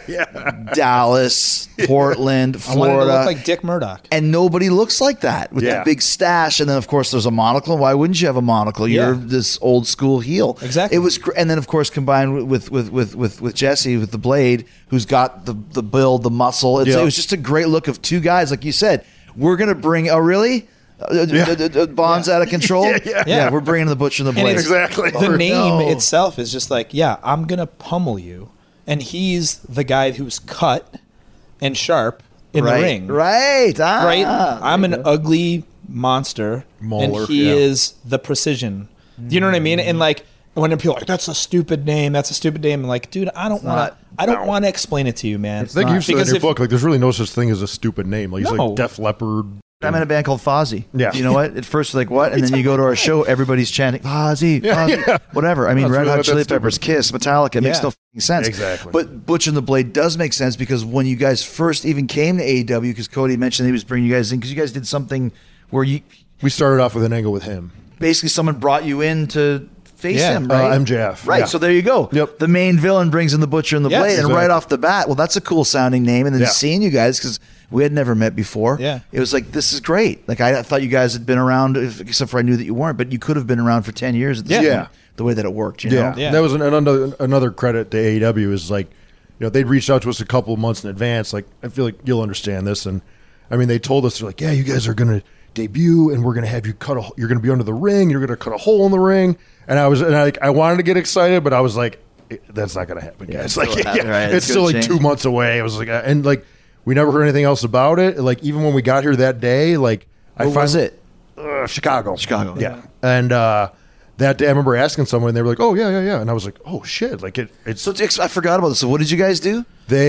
Dallas, Portland, I wanted to Florida. look like Dick Murdoch. And nobody looks like that with Yeah. that big stash. And then, of course, there's a monocle. Why wouldn't you have a monocle? You're Yeah. this old school heel. Exactly. It was, and then, of course, combined with Jesse with the Blade, who's got the build, the muscle. It was just a great look of two guys, like you said. We're gonna bring. Oh, really? Bond's out of control. Yeah. We're bringing the Butcher and the And Blade. it's- Exactly. The name no. itself is just like, yeah, I'm going to pummel you. And he's the guy who's cut and sharp in right, the ring. right, Right? I'm an ugly monster, Mauler, and he yeah. is the precision. Do you know what I mean? And like when people are like, "That's a stupid name," I'm like, dude, I don't want to explain it to you, man. I think you said in Because your if- book, like, there's really no such thing as a stupid name. Like, he's No. like Def Leppard. I'm in a band called Fozzy. Yeah. You know what? At first, you're like, what? And then you go to our show, everybody's chanting, Fozzy, Fozzy. yeah. Whatever. I mean, That's Red really Hot not Chili that Peppers, stupid. Kiss, Metallica. It makes Yeah. no fucking sense. Exactly. But Butch and the Blade does make sense because when you guys first even came to AEW, because Cody mentioned he was bringing you guys in, because you guys did something where you We started off with an angle with him. basically someone brought you in to face Yeah. him, right? MJF. Right, Yeah. so there you go. Yep. The main villain brings in the Butcher and the Yes. Blade, and Exactly. right off the bat, well, that's a cool sounding name. And then Yeah. seeing you guys, because we had never met before, Yeah. it was like, this is great. Like, I thought you guys had been around, except for I knew that you weren't, but you could have been around for 10 years at this Yeah. point, the way that it worked, you Yeah. know? Yeah. That was another credit to AEW is like, you know, they'd reached out to us a couple of months in advance. Like, I feel like you'll understand this. And I mean, they told us, they're like, yeah, you guys are going to debut and we're going to have you you're going to be under the ring. You're going to cut a hole in the ring. And I wanted to get excited, but I was like, that's not going to happen, guys. Like, still happening, right? it's It's still gonna like change. 2 months away. I was like, and like, we never heard anything else about it. Like, even when we got here that day, like, What was it? Chicago. Chicago. Yeah. And that day I remember asking someone and they were like, oh, yeah. And I was like, oh, shit. Like, it's So I forgot about this. So what did you guys do?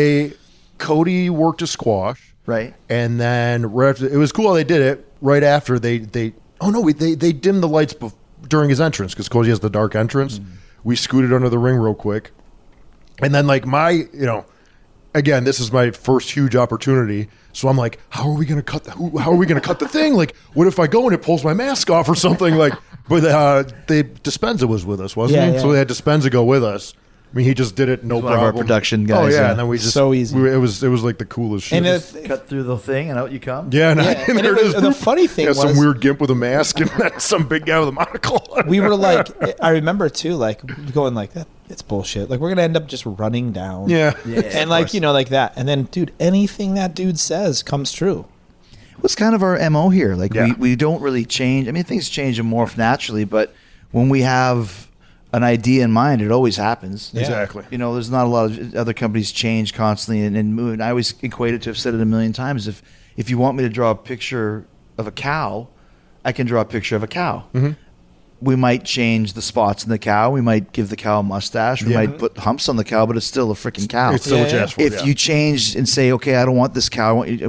Cody worked a squash. Right. And then right after, it was cool how they did it. Right after they dimmed the lights during his entrance because Cody has the dark entrance. We scooted under the ring real quick. And then like again, this is my first huge opportunity. So I'm like, how are we going to cut how are we going to cut the thing? Like, what if I go and it pulls my mask off or something? Like, but Dispenza was with us, wasn't Yeah, he? yeah. So they had Dispenza go with us. I mean, he just did it, no One of problem. our production Oh guys, yeah, yeah. and then we just So easy. It was like the coolest shit. And if, Cut through the thing and out you come? yeah, and, Yeah, and and there it it was- is. the funny thing Yeah, some was- weird gimp with a mask and then some big guy with a monocle. we were like, I remember too, like going like that. It's bullshit. Like we're gonna end up just running down. yeah. And like like that. And then, dude, anything that dude says comes true. What's kind of our MO here? Like Yeah. we don't really change. I mean, things change and morph naturally, but when we have an idea in mind, it always happens. Yeah. Exactly. You know, there's not a lot of other companies change constantly and move. And I always equate it to, I've said it a million times, if you want me to draw a picture of a cow, I can draw a picture of a cow. Mm-hmm. We might change the spots in the cow. We might give the cow a mustache. We Yeah. might put humps on the cow, but it's still a freaking cow. It's still what you Yeah. asked for. If yeah. you change and say, okay, I don't want this cow, I want you,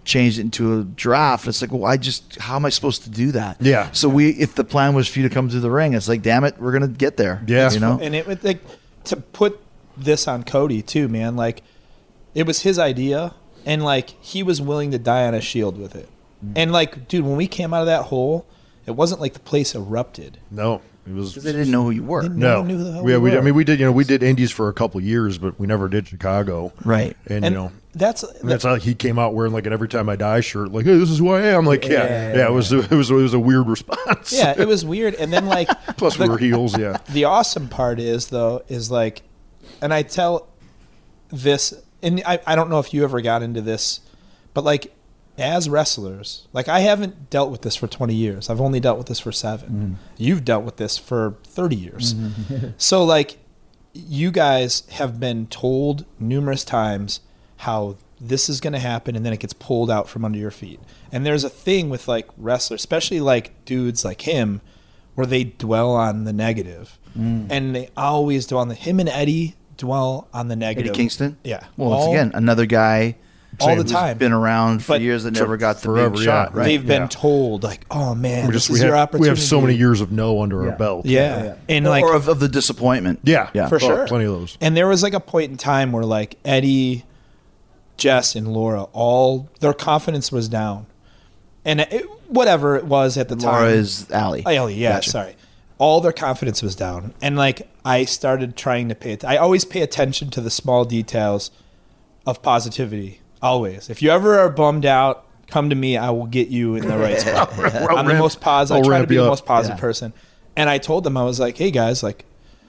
changed it into a giraffe. It's like, well, how am I supposed to do that? Yeah. So if the plan was for you to come to the ring, it's like, damn it, we're gonna get there. Yeah. You know. And it would like to put this on Cody too, man. Like it was his idea, and like he was willing to die on a shield with it. And like, dude, when we came out of that hole, it wasn't like the place erupted. No, it was. Because they didn't know who you were. No No, one knew who the hell yeah, we were. I mean, we did indies for a couple years, but we never did Chicago. Right. And, And you know, that's that's how he came out wearing like an Every Time I Die shirt, like, hey, this is who I am. Like, yeah. It was a weird response. yeah, it was weird. And then like Plus we were heels. Yeah. the awesome part is like, and I tell this, and I don't know if you ever got into this, but like as wrestlers, like I haven't dealt with this for 20 years. I've only dealt with this for 7. You've dealt with this for 30 years. So like you guys have been told numerous times how this is going to happen, and then it gets pulled out from under your feet. And there's a thing with like wrestlers, especially like dudes like him, where they dwell on the negative. And they always dwell on him and Eddie dwell on the negative. Eddie Kingston. Yeah. Well, once again, another guy all the who's time. been around for But years that never got the forever, big shot. yeah. Right. They've been Yeah. told like, oh man, We this just is your we opportunity. have so many years of no under our belt. Yeah. And like, or of the disappointment. Yeah. Yeah. for Oh, sure. plenty of those. And there was like a point in time where like Eddie, Jess, and Laura, all their confidence was down. And whatever it was at the time. Laura is Allie. Ellie, yeah, Gotcha. sorry. All their confidence was down. And like I started trying to I always pay attention to the small details of positivity. Always. If you ever are bummed out, come to me. I will get you in the right spot. I'm the most positive. I I'll try to ramp be you the up. most positive Yeah. person. And I told them, I was like, hey guys, like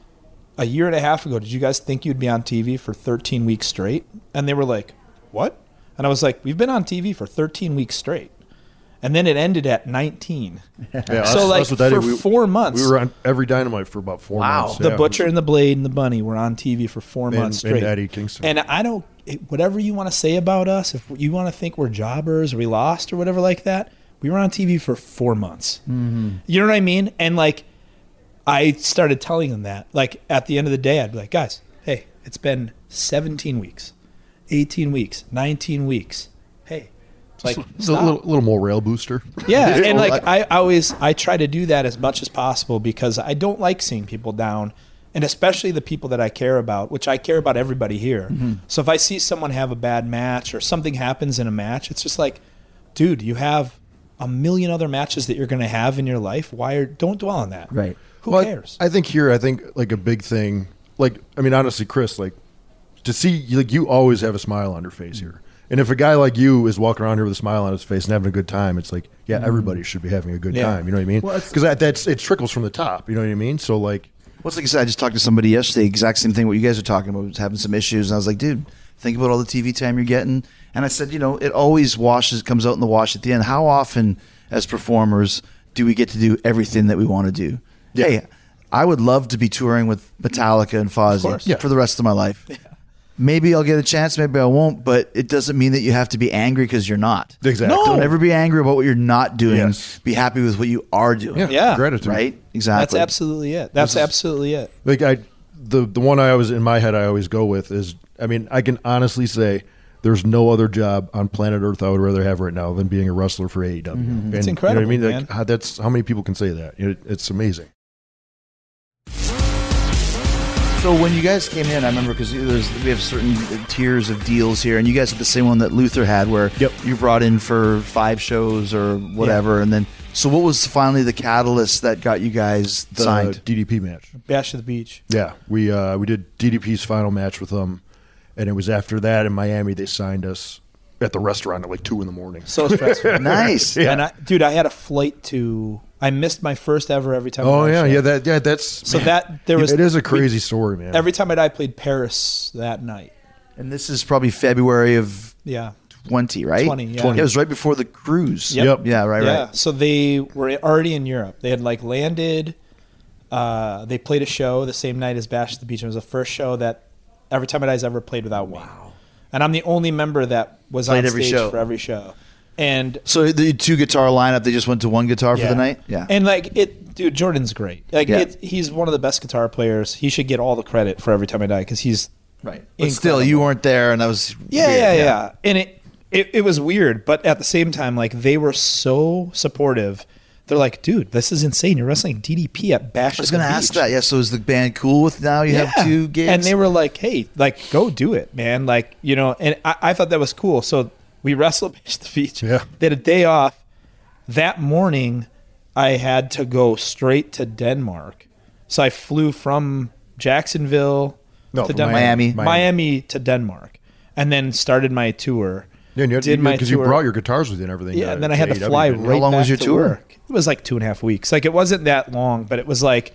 a year and a half ago, did you guys think you'd be on TV for 13 weeks straight? And they were like, what? And I was like, we've been on TV for 13 weeks straight. And then it ended at 19. Yeah, So, us- like, us with Eddie, for 4 months. We were on every Dynamite for about 4 months. The yeah. Butcher and the Blade and the Bunny were on TV for 4 months and straight. Eddie Kingston. And I don't, whatever you want to say about us, if you want to think we're jobbers or we lost or whatever like that, we were on TV for 4 months. You know what I mean? And like, I started telling them that. Like, at the end of the day, I'd be like, guys, hey, it's been 17 weeks, 18 weeks, 19 weeks. Hey, like, It's a little morale booster. yeah, and Well, like I try to do that as much as possible because I don't like seeing people down, and especially the people that I care about, which I care about everybody here. So if I see someone have a bad match or something happens in a match, it's just like, dude, you have a million other matches that you're going to have in your life. Don't dwell on that. Right. Who Well, cares? I think like a big thing, like, I mean, honestly, Chris, like to see, like, you always have a smile on your face here. And if a guy like you is walking around here with a smile on his face and having a good time, it's like, yeah, everybody should be having a good Yeah. time. You know what I mean? Well, it's- Because it trickles from the top. You know what I mean? So like, Well, it's like I said, I just talked to somebody yesterday, exact same thing what you guys are talking about, was having some issues. And I was like, dude, think about all the TV time you're getting. And I said, you know, it always comes out in the wash at the end. How often as performers do we get to do everything that we want to do? Yeah. Hey, I would love to be touring with Metallica and course. Fozzy Yeah. for the rest of my life. Maybe I'll get a chance, maybe I won't, but it doesn't mean that you have to be angry because you're not. Exactly. No. Don't ever be angry about what you're not doing. Yes. Be happy with what you are doing. yeah, Yeah. gratitude. Right? Exactly. That's absolutely it. That's absolutely it. Like the one I always in my head I always go with is, I mean, I can honestly say there's no other job on planet Earth I would rather have right now than being a wrestler for AEW. And, It's incredible, You know what I mean? man. Like, that's how many people can say that. You know, it's amazing. So when you guys came in, I remember because we have certain tiers of deals here, and you guys had the same one that Luther had, where Yep. you brought in for 5 shows or whatever, and then so what was finally the catalyst that got you guys The signed? DDP match. Bash of the Beach. Yeah, we did DDP's final match with them, and it was after that in Miami they signed us at the restaurant at like 2 a.m. So stressful. Nice. Yeah. And I had a flight to. I missed my first ever Every Time. Oh I yeah, Die show. that's So that there was. it is a crazy story, man. Every Time I Die played Paris that night. And this is probably February of Yeah. 20, right? 20, yeah. It was right before the cruise. Yep. Yeah, right, Yeah. right. So they were already in Europe. They had like landed. They played a show the same night as Bash at the Beach. It was the first show that Every Time I Die's ever played without me. Wow. And I'm the only member that was Played on every stage show. for every show. And So the 2 guitar lineup, they just went to 1 guitar for yeah. the night? Yeah. And like dude, Jordan's great. Like Yeah. he's one of the best guitar players. He should get all the credit for Every Time I Die because he's Right. But still, incredible. you weren't there, and that was Yeah, weird. yeah. And it was weird, but at the same time, like they were so supportive. They're like, dude, this is insane. You're wrestling DDP at Bash. I was going to ask that. Yeah. So is the band cool with now you have 2 gigs? And they were like, hey, like, go do it, man. Like, you know, and I thought that was cool. So we wrestled Bash at the Beach. Yeah. They had a day off. That morning, I had to go straight to Denmark. So I flew from Jacksonville to from Denmark. Miami. Miami to Denmark. And then started my tour. Yeah, because you brought your guitars with you and everything. Yeah, and then I had to fly didn't you? right How long back was your to tour? work. It was like 2.5 weeks. Like it wasn't that long, but it was like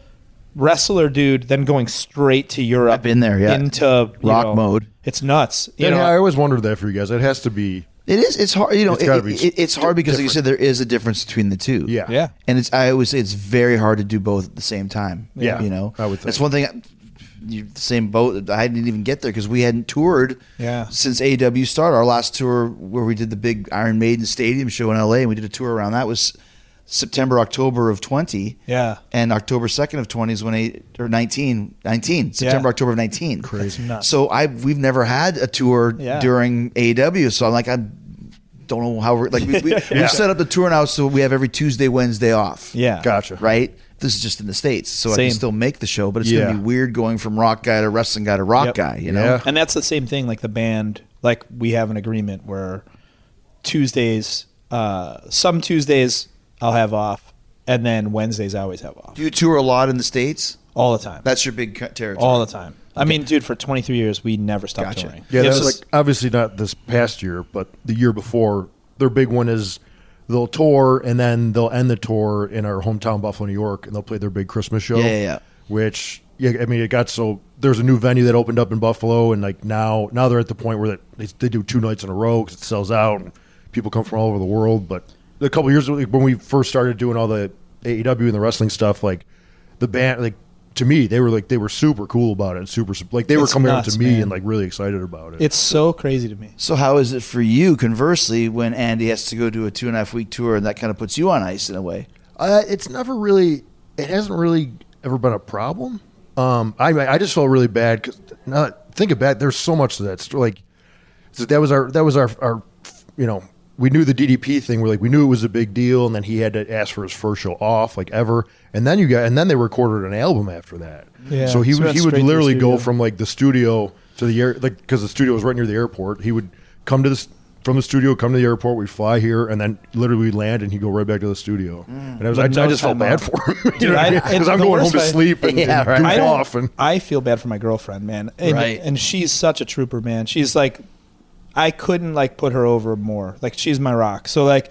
wrestler dude, then going straight to Europe. I've been there, yeah. Into Rock mode. It's nuts. You Yeah, know, I always wondered that for you guys. It has to be. It is. It's hard. You know, It's gotta be it's hard because, like you said, there is a difference between the two. Yeah. Yeah. And I always say it's very hard to do both at the same time. Yeah, You know, I would think. that's one thing. You're the same boat. I didn't even get there because we hadn't toured Yeah. since AEW started. Our last tour where we did the big Iron Maiden Stadium show in LA, and we did a tour around that was September, October of 20. Yeah. And October 2nd of 20 is when 19, September, October of 19. That's nuts. So we've never had a tour Yeah. during AEW. So I'm like, I don't know how we're like, we've set up the tour now. So we have every Tuesday, Wednesday off. Yeah. Gotcha. Right. This is just in the States. So I Same. can still make the show, but it's going to Yeah. be weird going from rock guy to wrestling guy to rock Yep. guy, you know? Yeah. And that's the same thing. Like the band, like we have an agreement where Tuesdays, some Tuesdays I'll have off, and then Wednesdays I always have off. Do you tour a lot in the States? All the time. That's your big territory. all the time. I mean, dude, for 23 years we never stopped Gotcha. touring. Yeah, It's that's just- like obviously not this past year, but the year before. Their big one is they'll tour and then they'll end the tour in our hometown, Buffalo, New York, and they'll play their big Christmas show. Yeah. Which, yeah, I mean, it got so there's a new venue that opened up in Buffalo, and like now they're at the point where they do 2 nights in a row because it sells out and people come from all over the world. But a couple of years ago, when we first started doing all the AEW and the wrestling stuff, like the band, like to me, they were super cool about it, they were It's coming nuts, up to me man. and like really excited about it. It's so crazy to me. So how is it for you, conversely, when Andy has to go do a 2.5 week tour and that kind of puts you on ice in a way? It hasn't really ever been a problem. I just felt really bad because now thinking back, there's so much to that story. Like so that was our you know, we knew the DDP thing. We knew it was a big deal, and then he had to ask for his first show off, like ever. And then then they recorded an album after that. Yeah. So he So would that's he would straight to the literally go studio. from like the studio to the air, like because the studio was right near the airport. He would come to from the studio, come to the airport. We'd fly here, and then literally we'd land, and he'd go right back to the studio. And I But no just felt time bad off. for him, Dude, because I'm the going home worst to way- sleep and, Yeah, and right. goof I don't- off. And I feel bad for my girlfriend, man. And, Right. and she's such a trooper, man. She's like, I couldn't like put her over more. Like she's my rock. So like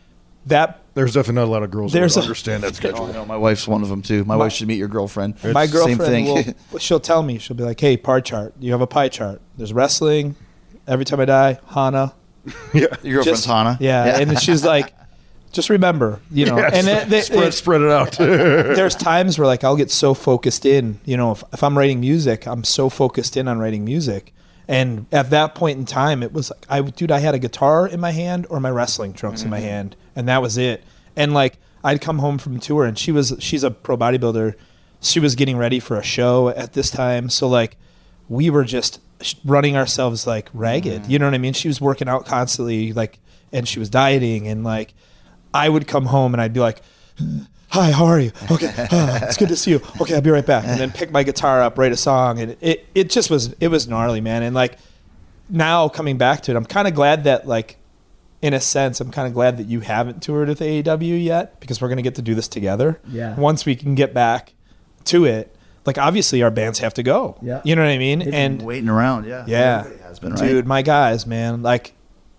that. there's definitely not a lot of girls that There's would a- understand that Oh, schedule. I know my wife's one of them too. My wife should meet your girlfriend. My Same girlfriend thing. will. She'll tell me. She'll be like, "Hey, pie chart. You have a pie chart. There's wrestling. Every time I die, Hana. Yeah, Your girlfriend's Just- Hana. Yeah, and she's like, just remember, you know. Yeah, and spread it out. there's times where like I'll get so focused in, you know, if I'm writing music, I'm so focused in on writing music. And at that point in time, it was like, I had a guitar in my hand or my wrestling trunks in my hand, and that was it. And like I'd come home from tour, and she's a pro bodybuilder. She was getting ready for a show at this time, so like we were just running ourselves like ragged. You know what I mean? She was working out constantly, like, and she was dieting, and like I would come home and I'd be like, "Hi, how are you? Okay, it's good to see you. Okay, I'll be right back." And then pick my guitar up, write a song, and it just was gnarly, man. And like now coming back to it, I'm kind of glad that like in a sense, I'm kind of glad that you haven't toured with AEW yet, because we're gonna get to do this together. Yeah. Once we can get back to it, like obviously our bands have to go. Yeah. You know what I mean? And Waiting around, yeah. yeah, Everybody has been, right? dude, my guys, man, like.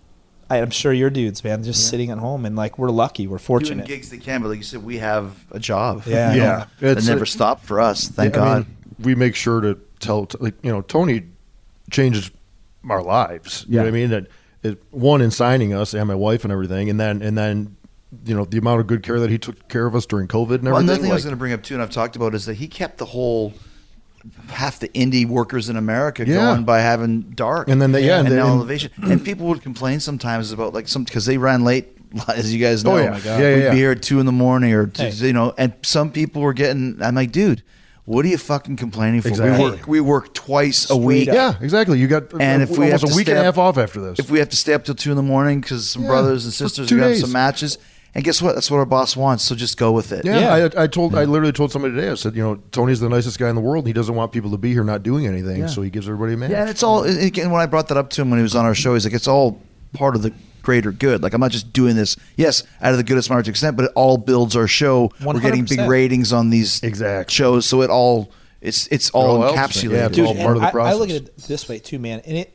I'm sure your dudes, man, just sitting at home, and like we're lucky, we're Doing fortunate. gigs they can, but like you said, we have a job. Yeah. Yeah. That It's- never stopped for us. Thank I God. mean, we make sure to tell, like, you know, Tony changes our lives. You know Yeah. what I mean? That one, in signing us and my wife and everything, and then, you know, the amount of good care that he took care of us during COVID and Well, everything. another thing I was like- going to bring up too, and I've talked about, is that he kept the whole half the indie workers in America Yeah. going by having Dark, And then they- yeah, and, and now then- Elevation, and people would complain sometimes about like some because they ran late, as you guys know. Oh, yeah. my God. Yeah, We'd yeah. be here at 2 a.m. or Hey. you know, and some people were getting. I'm like, dude, What are you fucking complaining for? Exactly. We work twice a week. up. Yeah, exactly. You got And if we have almost to a week stay and a up- half off after this. If we have to stay up till 2 a.m. because some brothers and for sisters 2 are going days. some matches, and guess what? That's what our boss wants. So just go with it. Yeah, I literally told somebody today. I said, Tony's the nicest guy in the world. He doesn't want people to be here not doing anything, so he gives everybody a match. Yeah, and it's all. Again, when I brought that up to him when he was on our show, he's like, it's all part of the greater good. Like, I'm not just doing this, yes, out of the goodest margin of extent, but it all builds our show. We're getting big 100%. ratings on these Exactly. shows, so it all it's all all helps. encapsulated. Yeah, it's Dude, all part of the I process. look at it this way too, man. And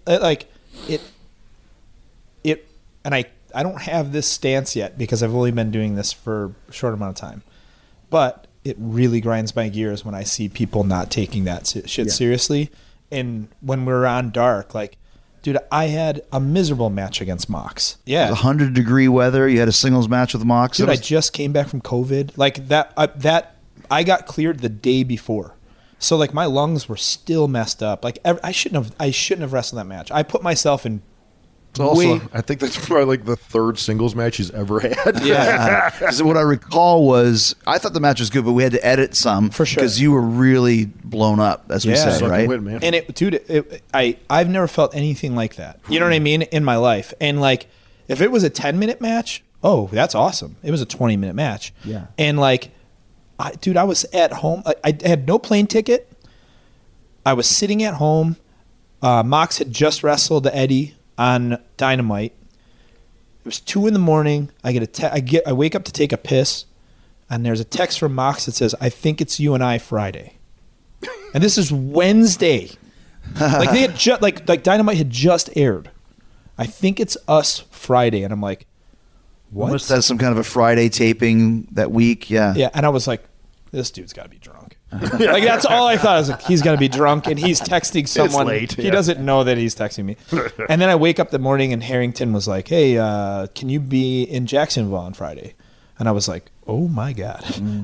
and I don't have this stance yet because I've only been doing this for a short amount of time. But it really grinds my gears when I see people not taking that shit seriously. And when we're on Dark, like, dude, I had a miserable match against Mox. Yeah. 100-degree weather. You had a singles match with Mox. Dude, I just came back from COVID. Like that I got cleared the day before. So like my lungs were still messed up. Like I shouldn't have wrestled that match. I put myself in It's also, way. I think that's probably like the third singles match he's ever had. Yeah. Because what I recall was I thought the match was good, but we had to edit some For sure. because you were really blown up, as we Yeah. said, Sucking right? wind, man. And I've never felt anything like that. You know what I mean? In my life. And like if it was a 10-minute match, oh, that's awesome. It was a 20-minute match. Yeah. And like I was at home. I had no plane ticket. I was sitting at home. Mox had just wrestled Eddie on Dynamite. It was 2 a.m. I wake up to take a piss, and there's a text from Mox that says, "I think it's you and I Friday," and this is Wednesday. Like they had just like Dynamite had just aired. I think it's us Friday, and I'm like, what? Must have some kind of a Friday taping that week. Yeah. Yeah, and I was like, this dude's got to be drunk. Like that's all I thought. I was like, he's gonna be drunk, and he's texting someone. late, He yeah. doesn't know that he's texting me. And then I wake up the morning, and Harrington was like, "Hey, can you be in Jacksonville on Friday?" And I was like, "Oh my god,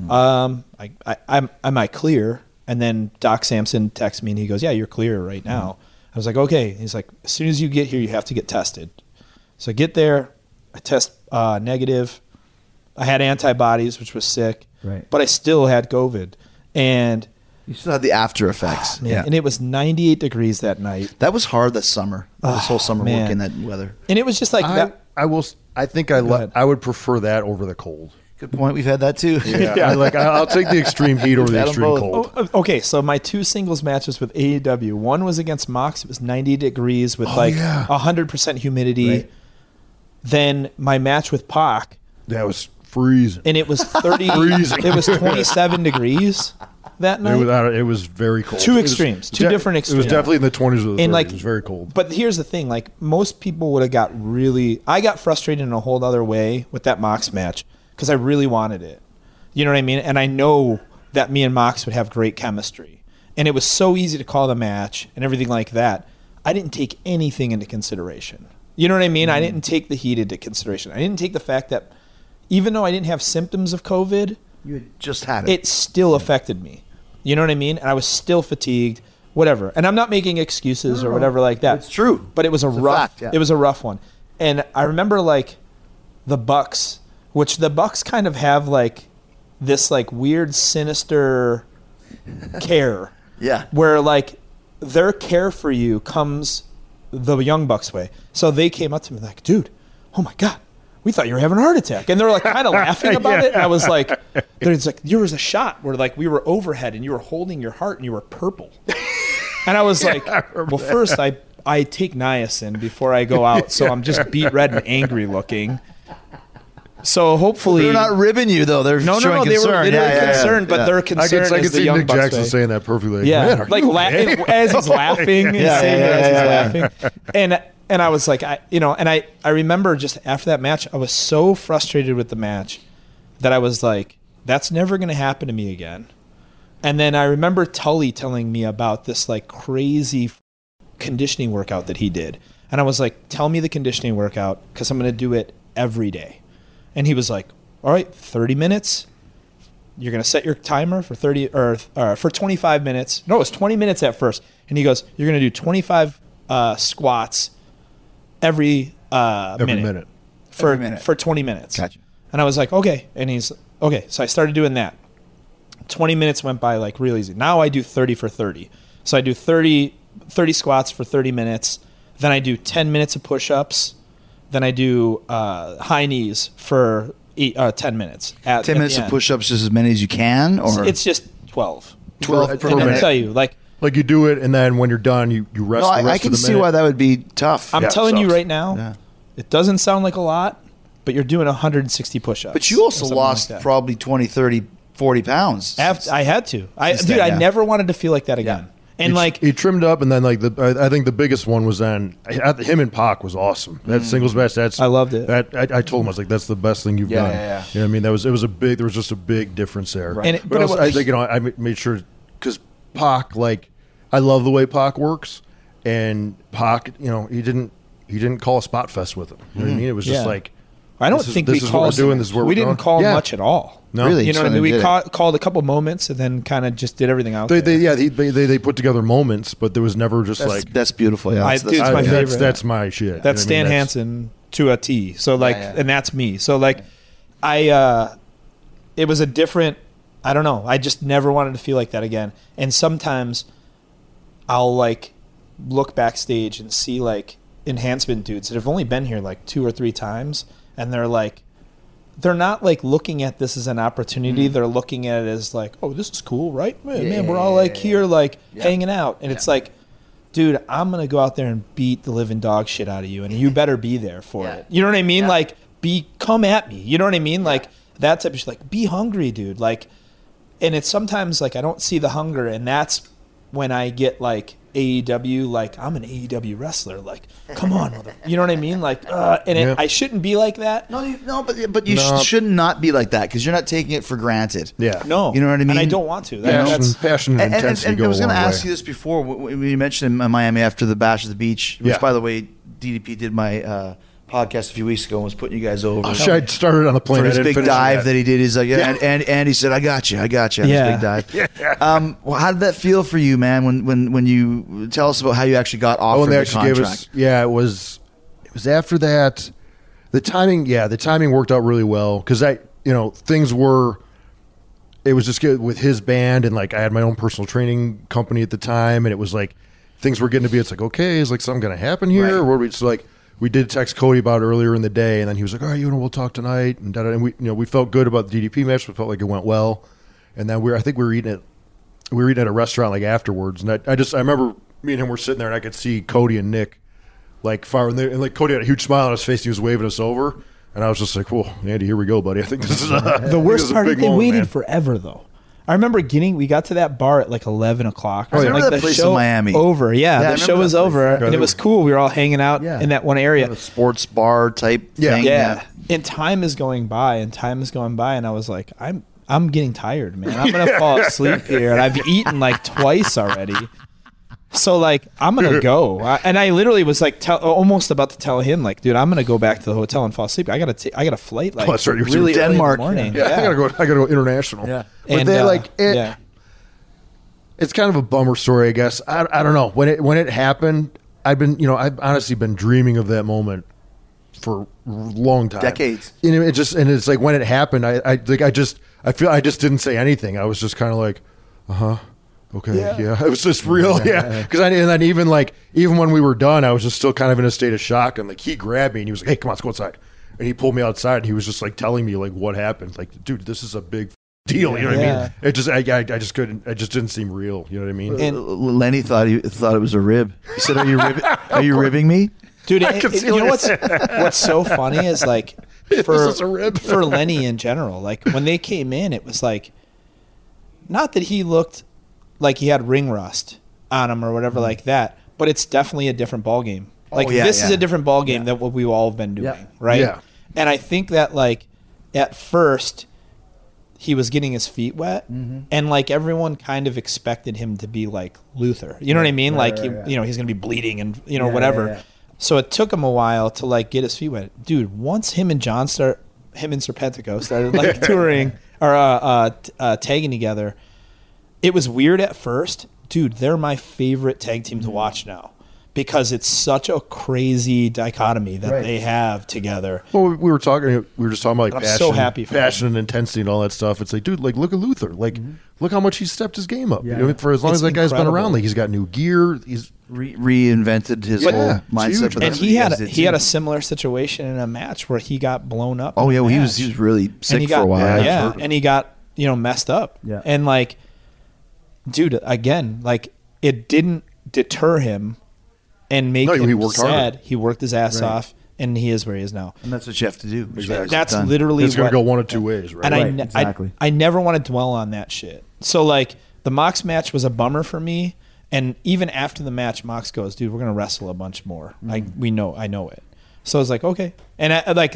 am I clear?" And then Doc Sampson texts me, and he goes, "Yeah, you're clear right now." I was like, "Okay." He's like, "As soon as you get here, you have to get tested." So I get there, I test negative. I had antibodies, which was sick, Right. but I still had COVID. And You still had the after effects. man, Yeah. and it was 98 degrees that night. That was hard this summer. This whole summer man. working that weather. And it was just like that. I would prefer that over the cold. Good point. We've had that too. Yeah, I'll take the extreme heat over the Had 'em extreme both. cold. Okay, so my 2 singles matches with AEW, one was against Mox. It was 90 degrees with 100% humidity. Right. Then my match with Pac, That was freezing. and it was 30. Freezing. It was 27 degrees that night. It was very cold. Two It was- extremes, two different It extremes. was definitely in the 20s or the 30s. And like it was very cold. But here's the thing: like most people would have got really. I got frustrated in a whole other way with that Mox match because I really wanted it. You know what I mean? And I know that me and Mox would have great chemistry, and it was so easy to call the match and everything like that. I didn't take anything into consideration. You know what I mean? I didn't take the heat into consideration. I didn't take the fact that even though I didn't have symptoms of COVID, You had just had it. it still affected me. You know what I mean? And I was still fatigued, whatever. And I'm not making excuses or whatever like that. It's true. But it was a It's a rough fact, yeah. it was a rough one. And I remember like the Bucks, which the Bucks kind of have like this like weird sinister care. Yeah. Where like their care for you comes the Young Bucks way. So they came up to me like, "Dude, oh my God, we thought you were having a heart attack." And they were like kind of laughing about it. And I was like, it's like, there was a shot where like we were overhead and you were holding your heart and you were purple. And I was like, well, first I take niacin before I go out. So I'm just beet red and angry looking. So hopefully They're not ribbing you though. They're no, showing they were concern. concerned, but their I concern could is the see Young Nick Bucks Jackson way. saying that perfectly. Like, Yeah, "Man, are like you okay?" as he's laughing and Yeah, saying yeah, it as yeah, he's laughing. And I was like, I remember just after that match, I was so frustrated with the match that I was like, that's never going to happen to me again. And then I remember Tully telling me about this like crazy conditioning workout that he did. And I was like, tell me the conditioning workout because I'm going to do it every day. And he was like, all right, 30 minutes. You're going to set your timer for 30 or for 25 minutes. No, it was 20 minutes at first. And he goes, you're going to do 25 squats every minute. For 20 minutes. Gotcha. And I was like, okay. And he's okay. So I started doing that. 20 minutes went by like real easy. Now I do 30 for 30. So I do 30 squats for 30 minutes. Then I do 10 minutes of push-ups. Then I do high knees for 10 minutes. 10 minutes of push-ups, just as many as you can, or it's just 12. 12 per And minute. I'll tell you, like you do it, and then when you're done, you rest. No, the rest I of can the see minute. why that would be tough. I'm Yeah, telling you sucks. right now, Yeah. it doesn't sound like a lot, but you're doing 160 push-ups. But you also or something lost like that. probably 20, 30, 40 pounds. I had to. Since Dude, then, I yeah. never wanted to feel like that again. And like, he trimmed up, and then like I think the biggest one was then him and Pac was awesome. That singles match, I loved it. I told him, I was like, that's the best thing you've done. Yeah. You know what I mean? There was a big, there was just a big difference there. Right. And it- but but it also, was- I made sure, because Pac, like, I love the way Pac works, and Pac, he didn't call a spot fest with him. You know what I mean? It was just Yeah. like, I don't this is- think this we is what called. we're doing, this is where we we're didn't going. call Yeah. much at all. No. Really? You know Just what I mean? went We and did it. called a couple moments and then kind of just did everything out. they there. they put together moments, but there was never just like, That's beautiful. Yeah, I- that's, dude, it's that's my good. favorite. That's my shit. That's You know what I Stan mean? Hansen to a T. So like, yeah. and that's me. So like, it was a different. I don't know. I just never wanted to feel like that again. And sometimes I'll like look backstage and see like enhancement dudes that have only been here like 2 or 3 times, and they're not like looking at this as an opportunity. They're looking at it as like, oh, this is cool, right? Man, we're all like here, like hanging out, and it's like, dude, I'm gonna go out there and beat the living dog shit out of you, and you better be there for it. You know what I mean? Like, come at me. You know what I mean? Like that type of shit. Like, be hungry, dude. Like, and it's sometimes like I don't see the hunger, and that's when I get like AEW. Like, I'm an AEW wrestler. Like, come on, you know what I mean? Like, I shouldn't be like that. But you should not be like that, because you're not taking it for granted. Yeah. No, You know what I mean? And I don't want to. Passion and intensity and go I was a going to long ask way. you this before. When you mentioned in Miami after the Bash of the Beach, which, Yeah. by the way, DDP did my podcast a few weeks ago and was putting you guys over. I started on the plane. For I his didn't big finish dive it that yet. he did. He's like, and Andy said, I got you on his big dive. Well, how did that feel for you, man, when you tell us about how you actually got offered and they the actually contract? gave us. It was after that. The timing worked out really well, because things were. It was just good with his band, and like I had my own personal training company at the time, and it was like things were getting to be. It's like, okay, is like something going to happen here? Right. Or what? So like we did text Cody about it earlier in the day, and then he was like, all right, we'll talk tonight, and and we felt good about the DDP match. We felt like it went well, and then I think we were eating at a restaurant like afterwards, and I remember me and him were sitting there, and I could see Cody and Nick like firing there, and like Cody had a huge smile on his face. He was waving us over, and I was just like, "Whoa, Andy, here we go, buddy. I think this is The worst part is they waited forever though. I remember we got to that bar at like 11 o'clock. I remember like that the place in show Miami. over. Yeah, I The remember show was that place. over, and it was cool. We were all hanging out in that one area. A sports bar type thing. Yeah. And time is going by, and I was like, I'm getting tired, man. I'm gonna fall asleep here, and I've eaten like twice already. So like, I'm gonna go, and I literally was like, almost about to tell him, like, dude, I'm gonna go back to the hotel and fall asleep. I got a flight like that's right, you were really to early in the Denmark. morning. Yeah, I gotta go international. Yeah. But And, they yeah. It's kind of a bummer story, I guess. I don't know when it happened. I've honestly been dreaming of that moment for a long time, Decades. It's like when it happened, I feel I just didn't say anything. I was just kind of like, okay, yeah. It was just real, Because and then even when we were done, I was just still kind of in a state of shock. And like he grabbed me and he was like, "Hey, come on, let's go outside." And he pulled me outside and he was just like telling me like what happened. Like, dude, this is a big deal. You know what I mean? It just I just couldn't. It just didn't seem real. You know what I mean? And- Lenny thought it was a rib. He said, Are you ribbing me? Dude, could see you know it. what's so funny is like This is a rib. for Lenny in general, like when they came in, it was like not that he looked like he had ring rust on him or whatever like that, but it's definitely a different ball game. Like this is a different ball game than what we've all been doing, right? Yeah. And I think that like at first he was getting his feet wet, and like everyone kind of expected him to be like Luther. You know what I mean? Like he's going to be bleeding and whatever. So it took him a while to like get his feet wet. Dude, once him and Serpentico started like touring or tagging together, it was weird at first. Dude, they're my favorite tag team to watch now because it's such a crazy dichotomy that they have together. Well, we were just talking about like I'm passion, so happy for passion and intensity and all that stuff. It's like, dude, like look at Luther. Like, look how much he's stepped his game up. Yeah. You know, for as long It's as that guy's been incredible. around, like he's got new gear. He's Reinvented his whole it's mindset. huge. But And that's what he you had guys did he had too. a similar situation in a match where he got blown up. Oh in yeah, a well, he match. was really And sick he for got, a while. Yeah, and he got messed up. Yeah. And like, dude, again, like it didn't deter him and make No, he him worked sad. harder. He worked his ass Right. off, and he is where he is now. And that's what you have to do. Exactly. That's Done. literally it's going what, to go one of two ways, right? and Right, exactly. I never want to dwell on that shit. So like the Mox match was a bummer for me, and even after the match, Mox goes, "Dude, we're gonna wrestle a bunch more. I know it." So I was like, okay, and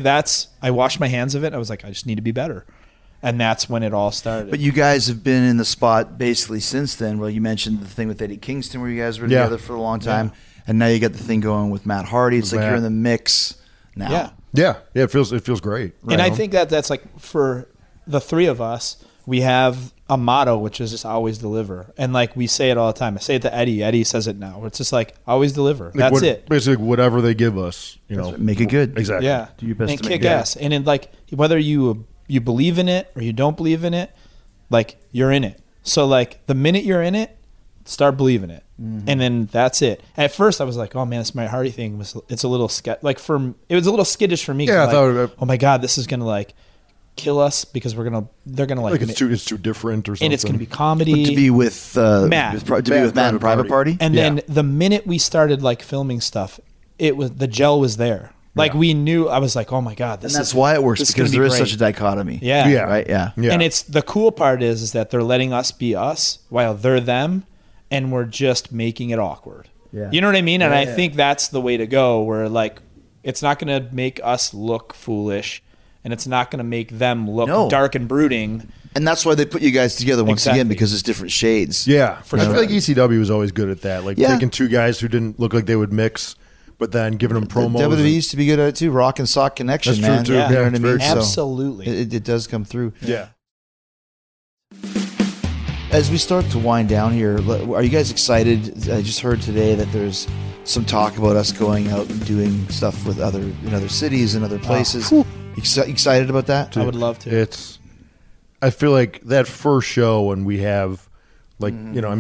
I washed my hands of it. I was like, I just need to be better, and that's when it all started. But you guys have been in the spot basically since then. Well, you mentioned the thing with Eddie Kingston where you guys were Yeah. together for a long time, and now you got the thing going with Matt Hardy. It's like Matt. you're in the mix now. yeah. Yeah, it feels great. And I You know? think that's like for the three of us, we have a motto, which is just always deliver. And like we say it all the time. I say it to Eddie. Eddie says it now. It's just like always deliver. Like, That's it. Basically, whatever they give us, you know, Make it good. exactly. Yeah. Do your best and to make kick it. ass. And then like whether you believe in it or you don't believe in it, like you're in it. So like the minute you're in it, start believing it. And then that's it. At first I was like, oh man, this Matt Hardy thing it's a little it was a little skittish for me. 'cause Yeah, I like, thought it would- oh my God, this is gonna like kill us because they're gonna Like it's too different or something. and it's gonna be comedy. To be with Matt. to be with Matt in Private Party. And Yeah. then the minute we started like filming stuff, it was the gel was there. Like we knew. I was like, oh my God, this And that's is why it works, this is because gonna be there is great. such a dichotomy. Yeah. Yeah. Right? Yeah. Yeah. And it's the cool part is that they're letting us be us while they're them, and we're just making it awkward. Yeah. You know what I mean? And Yeah, I yeah. think that's the way to go. Where like it's not going to make us look foolish, and it's not going to make them look No. dark and brooding. And that's why they put you guys together once Exactly. again, because it's different shades. Yeah, For I sure. feel like ECW was always good at that, like Yeah. taking two guys who didn't look like they would mix, but then giving them promos. WWE and- used to be good at it too. Rock and Sock Connection, That's true, man. too. You Yeah. know what I it's mean? very So Absolutely. it does come through. yeah. As we start to wind down here, are you guys excited? I just heard today that there's some talk about us going out and doing stuff with other cities and other places. cool. Excited about that? I would love to. It's. I feel like that first show when we have, like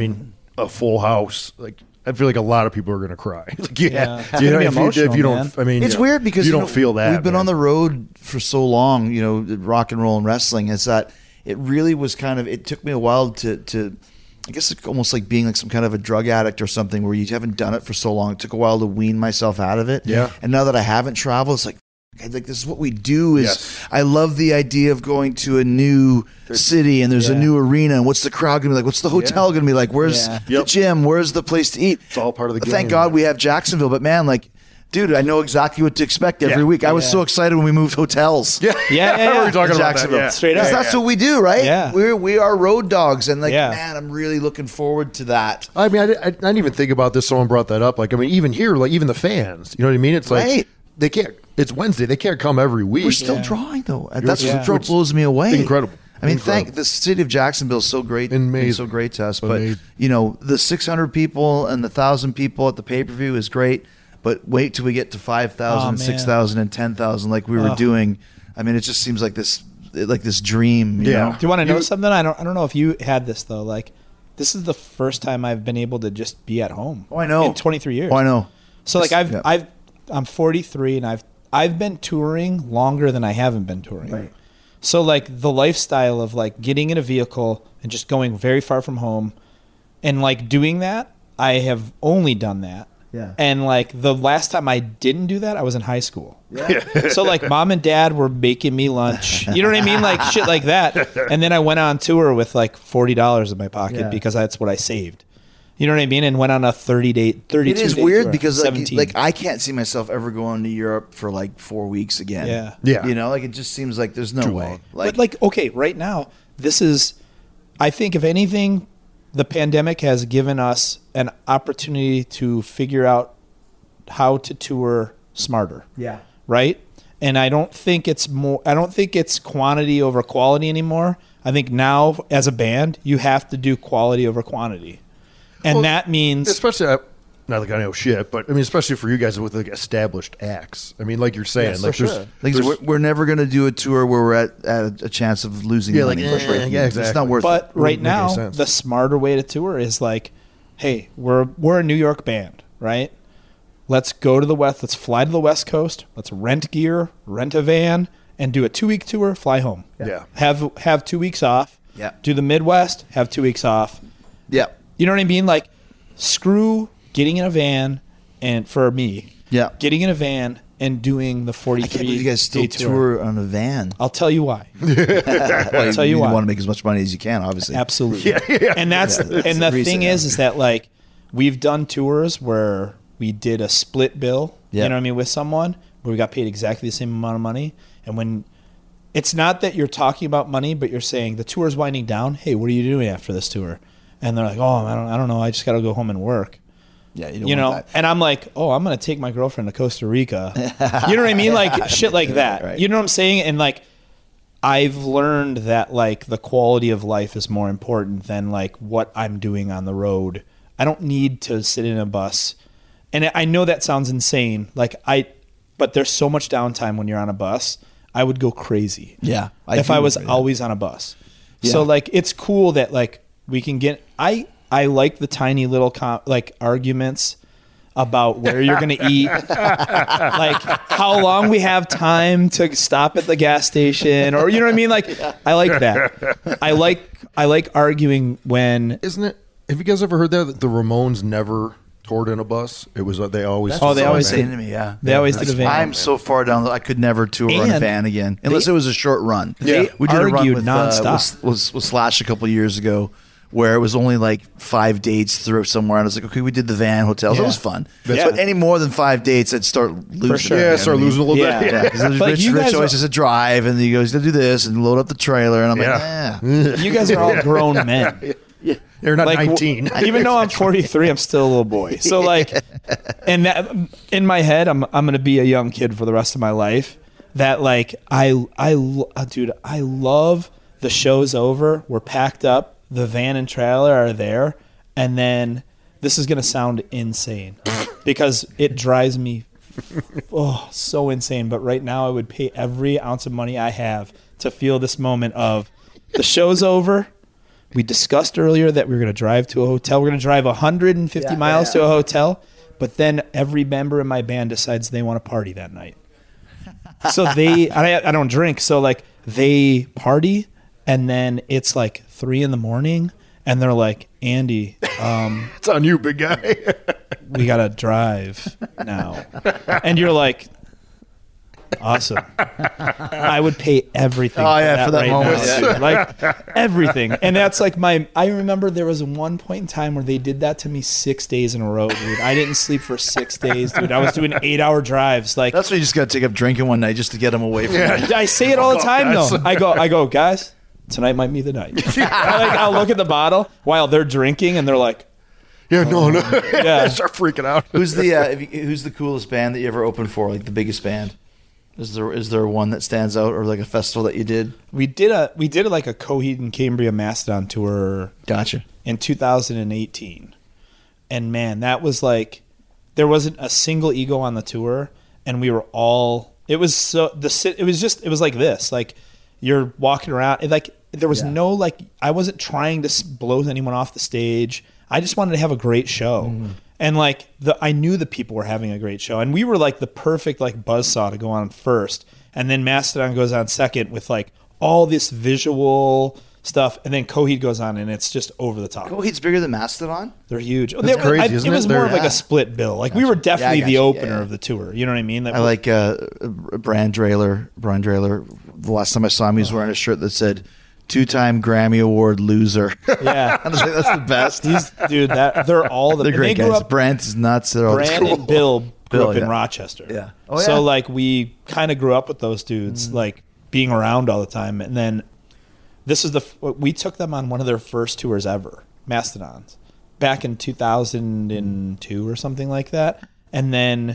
a full house. Like I feel like a lot of people are going to cry. Like, Yeah. It's you gonna know, be if emotional, you don't, man. I mean, It's yeah, weird because you don't feel that. we've been man. on the road for so long, rock and roll and wrestling. Is that it really was kind of, it took me a while to I guess it's almost like being like some kind of a drug addict or something where you haven't done it for so long. It took a while to wean myself out of it. Yeah. And now that I haven't traveled, it's like this is what we do. Is Yes. I love the idea of going to a new city and there's a Yeah. new arena, and what's the crowd gonna be like? What's the hotel gonna be like? Where's Yeah. the Yep. gym? Where's the place to eat? It's all part of the game. Thank God we have Jacksonville, but man, like, dude, I know exactly what to expect every Yeah. week. I was Yeah. so excited when we moved hotels. Yeah, Yeah, yeah, we yeah. were talking in about that. Jacksonville. Yeah. Straight up. Because Yeah, that's yeah. what we do, right? Yeah. We are road dogs, and like, Yeah. man, I'm really looking forward to that. I mean, I didn't even think about this. Someone brought that up. Like, I mean, even here, like, even the fans, you know what I mean? It's like, Right. they can't, it's Wednesday. They can't come every week. We're still Yeah. drawing though. That's Yeah. what blows me away. Incredible. I mean, Incredible. the city of Jacksonville is so great, Amazing. so great to us. But Amazing. the 600 people and the 1,000 people at the pay per view is great. But wait till we get to 5,000, Oh, man. 6,000, and 10,000 like we were Oh. doing. I mean, it just seems like this dream. You Yeah. know? Do you want to know something? I don't know if you had this though. Like, this is the first time I've been able to just be at home. Oh, I know. In 23 years. Oh, I know. So like Yeah. I'm 43 and I've been touring longer than I haven't been touring. Right. So like the lifestyle of like getting in a vehicle and just going very far from home and like doing that, I have only done that. Yeah. And like the last time I didn't do that, I was in high school. Yeah. So like mom and dad were making me lunch. You know what I mean? Like shit like that. And then I went on tour with like $40 in my pocket Yeah. because that's what I saved. You know what I mean? And went on a 32 It is day weird tour. because 17. like I can't see myself ever going to Europe for like 4 weeks again. Yeah. Yeah. Like it just seems like there's no Too way. long. But like, okay, right now, this is, I think if anything, the pandemic has given us an opportunity to figure out how to tour smarter. Yeah. Right. And I don't think it's quantity over quality anymore. I think now as a band, you have to do quality over quantity. And Well, that means, Especially, not like I know shit, but I mean, especially for you guys with like established acts. I mean, like you're saying, Yes, like for there's, sure. Like, we're never going to do a tour where we're at a chance of losing Yeah, money. like, for breaking yeah, even. It's not exactly. worth But it. right Wouldn't make any now, sense. the smarter way to tour is like, hey, we're a New York band, right? Let's go to the West. Let's fly to the West Coast. Let's rent gear, rent a van, and do a 2-week tour. Fly home. Yeah. Have 2 weeks off. Yeah. Do the Midwest. Have 2 weeks off. Yeah. You know what I mean? Like, screw getting in a van, and for me, Yeah. getting in a van and doing the 43 I can't believe you guys still day tour on a van. I'll tell you why. Well, tell you you why. want to make as much money as you can, obviously. Absolutely. And that's and the reason, thing yeah. is that like we've done tours where we did a split bill, Yeah. you know what I mean, with someone where we got paid exactly the same amount of money. And when it's not that you're talking about money, but you're saying the tour's winding down. Hey, what are you doing after this tour? And they're like, oh, I don't know. I just got to go home and work. Yeah, You know, and I'm like, oh, I'm going to take my girlfriend to Costa Rica. You know what I mean? Like shit like that. Right. You know what I'm saying? And like, I've learned that like the quality of life is more important than like what I'm doing on the road. I don't need to sit in a bus. And I know that sounds insane. But there's so much downtime when you're on a bus. I would go crazy. Yeah, If I was always on a bus. So Yeah. like, it's cool that like we can get, I like the tiny little like arguments about where you're going to eat, like how long we have time to stop at the gas station, or you know what I mean? Like I like that. I like arguing when Isn't it? Have you guys ever heard that the Ramones never toured in a bus? It was they always. Oh, they always saying did. to me, yeah. They always did a van. I'm so far down that I could never tour on a And van again, unless it was a short run. They we did a run argued with, nonstop. with Slash a couple of years ago, where it was only like 5 dates through somewhere, and I was like, okay, we did the van hotels. It Yeah. was fun. Yeah. But any more than 5 dates, I'd start losing. sure. it, Yeah, you know start what I mean? losing a little Yeah. bit. Yeah, because But you Rich guys always are- has a drive, and he goes, "You gotta do this and load up the trailer," and I'm Yeah. like, you guys are all grown men. They're not Like 19. even though I'm 43, I'm still a little boy. So like, and that in my head, I'm gonna be a young kid for the rest of my life. That like dude, I love the show's over. We're packed up. The van and trailer are there, and then this is gonna sound insane because it drives me so insane. But right now, I would pay every ounce of money I have to feel this moment of the show's over. We discussed earlier that we were going to drive to a hotel. We're going to drive 150 miles to a hotel, but then every member in my band decides they want to party that night. So I don't drink. So like they party, and then it's like 3 a.m, and they're like, Andy, It's on you, big guy. we got to drive now. And you're like, awesome. I would pay everything Oh, yeah, for that right moment, now, yeah. dude. Like everything. And that's like I remember there was one point in time where they did that to me 6 days in a row, dude. I didn't sleep for 6 days, dude. I was doing 8-hour drives. Like That's why you just gotta take up drinking one night just to get him away from it. I say it all the time though. I go, guys, tonight might be the night. I'll look at the bottle while they're drinking and they're like, Yeah, no. Yeah. Start freaking out. Who's the coolest band that you ever opened for? Like the biggest band? Is there one that stands out, or like a festival that you did? we did like a Coheed and Cambria Mastodon tour Gotcha. in 2018. And man, that was like, there wasn't a single ego on the tour, and we were all, it was like this, like you're walking around, like there was no, like, I wasn't trying to blow anyone off the stage. I just wanted to have a great show. And like I knew the people were having a great show, and we were like the perfect like buzzsaw to go on first, and then Mastodon goes on second with like all this visual stuff, and then Coheed goes on, and it's just over the top. Coheed's bigger than Mastodon. They're huge. That's crazy, isn't it was it? more of They're- like a split bill. Like we were definitely Yeah, I the gotcha. opener Yeah. of the tour. You know what I mean? That I like Brian Drailer. The last time I saw him, he was wearing a shirt that said 2-time Grammy Award loser. yeah. I was like, that's the best. Dude, they're all the They're great they grew guys. up, Brant is nuts. They're all Brand cool. and Bill grew up in yeah. Rochester. Yeah. Oh, So yeah. like we kind of grew up with those dudes, like being around all the time. And then this is we took them on one of their first tours ever, Mastodons, back in 2002 or something like that. And then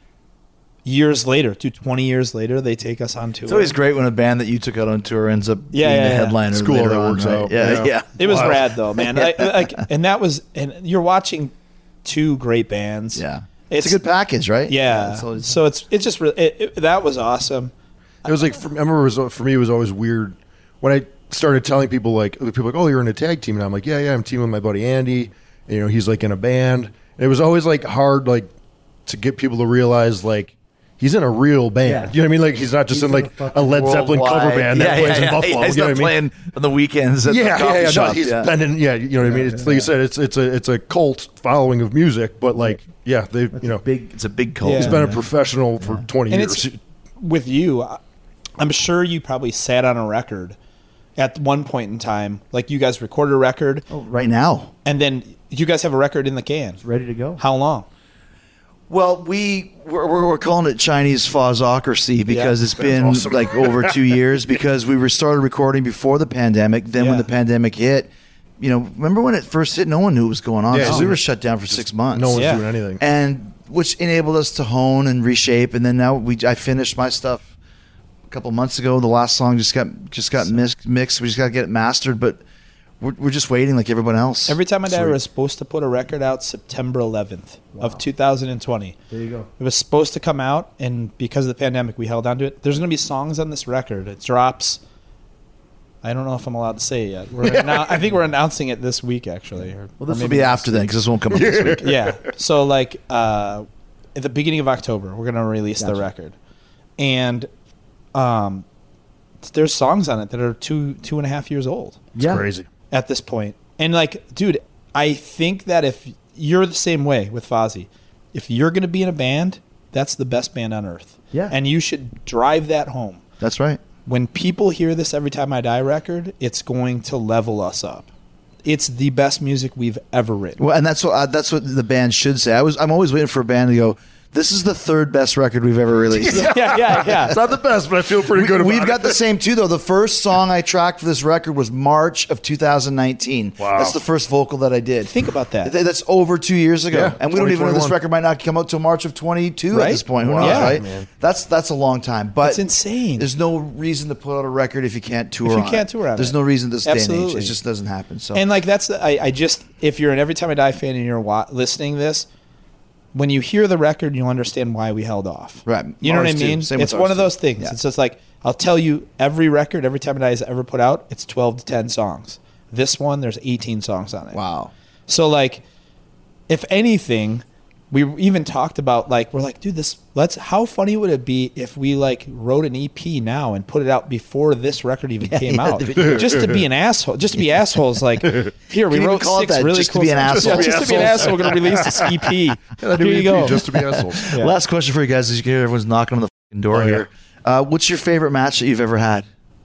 years later, 20 years later, they take us on tour. It's always great when a band that you took out on tour ends up being the headliner. It's cool later that on, works right? out. Yeah, Yeah. yeah. It was Wow. rad though, man. And you're watching two great bands. Yeah. It's a good package, right? Yeah. So it's just really, that was awesome. It was like I remember for me it was always weird when I started telling people like oh, you're in a tag team, and I'm like yeah I'm teaming with my buddy Andy, and, you know, he's like in a band. And it was always like hard like to get people to realize like he's in a real band. Yeah. You know what I mean? Like he's not just in like a Led Zeppelin cover band that plays in Buffalo. He's you know not what I mean? playing on the weekends at the coffee No, shop. he's bending, you know what I mean? It's like you said, it's a cult following of music, but like they you know It's a big cult. Yeah. he's been a professional for 20 And years. it's with you, I'm sure you probably sat on a record at one point in time. Like you guys recorded a record, Right now. and then you guys have a record in the can. Ready to go. How long? Well, we're calling it Chinese Fozocracy because it's been awesome. like over 2 years because we started recording before the pandemic. Then when Yeah. the pandemic hit, you know, remember when it first hit, no one knew what was going on. Yeah, because no. we were shut down for 6 months. No one's Yeah. doing anything. And which enabled us to hone and reshape. And then now I finished my stuff a couple months ago. The last song just got mixed. We just got to get it mastered, but we're just waiting like everyone else. Every Time I Die Sweet. was supposed to put a record out September 11th of 2020. There you go. It was supposed to come out, and because of the pandemic, we held on to it. There's going to be songs on this record. It drops. I don't know if I'm allowed to say it yet. I think we're announcing it this week, actually. Well, this will be after then because this won't come up this week. Yeah. So, like, at the beginning of October, we're going to release the record. And there's songs on it that are 2.5 years old It's crazy. at this point. And, like, dude, I think that if you're the same way with Fozzy, if you're going to be in a band, that's the best band on earth. Yeah. And you should drive that home. That's right. When people hear this Every Time I Die record, it's going to level us up. It's the best music we've ever written. Well, and that's what the band should say. I'm always waiting for a band to go, this is the third best record we've ever released. yeah. It's not the best, but I feel pretty good about We've it. got the same too, though. The first song I tracked for this record was March of 2019. Wow. That's the first vocal that I did. Think about that. That's over 2 years ago, Yeah, and we don't even know this 2021. record might not come out till March of 22 at Right? this point. Who Wow. knows, Yeah, right? man. That's a long time, but It's insane. There's no reason to put out a record if you can't tour. If you on can't it. tour on There's it. no reason this day and age. Absolutely. It just doesn't happen. So And like I just if you're an Every Time I Die fan and you're listening this, when you hear the record, you'll understand why we held off. Right. You know what I Ours too. mean? Same with It's ours one of too. those things. Yeah. It's just like I'll tell you every record Every Time I Die has ever put out, it's 12 to 10 songs. This one, there's 18 songs on it. wow. So like, if anything, we even talked about like we're like, dude, how funny would it be if we like wrote an EP now and put it out before this record even came out, just to be an asshole, just to be assholes. Like, here we Can you even wrote call it 6 that, really just to cool be an songs. asshole? Yeah, just to be an asshole. We're gonna release this EP. Here you go. Just to be assholes. Yeah. Last question for you guys: as you can hear, everyone's knocking on the fucking door Oh, yeah. here. What's your favorite match that you've ever had?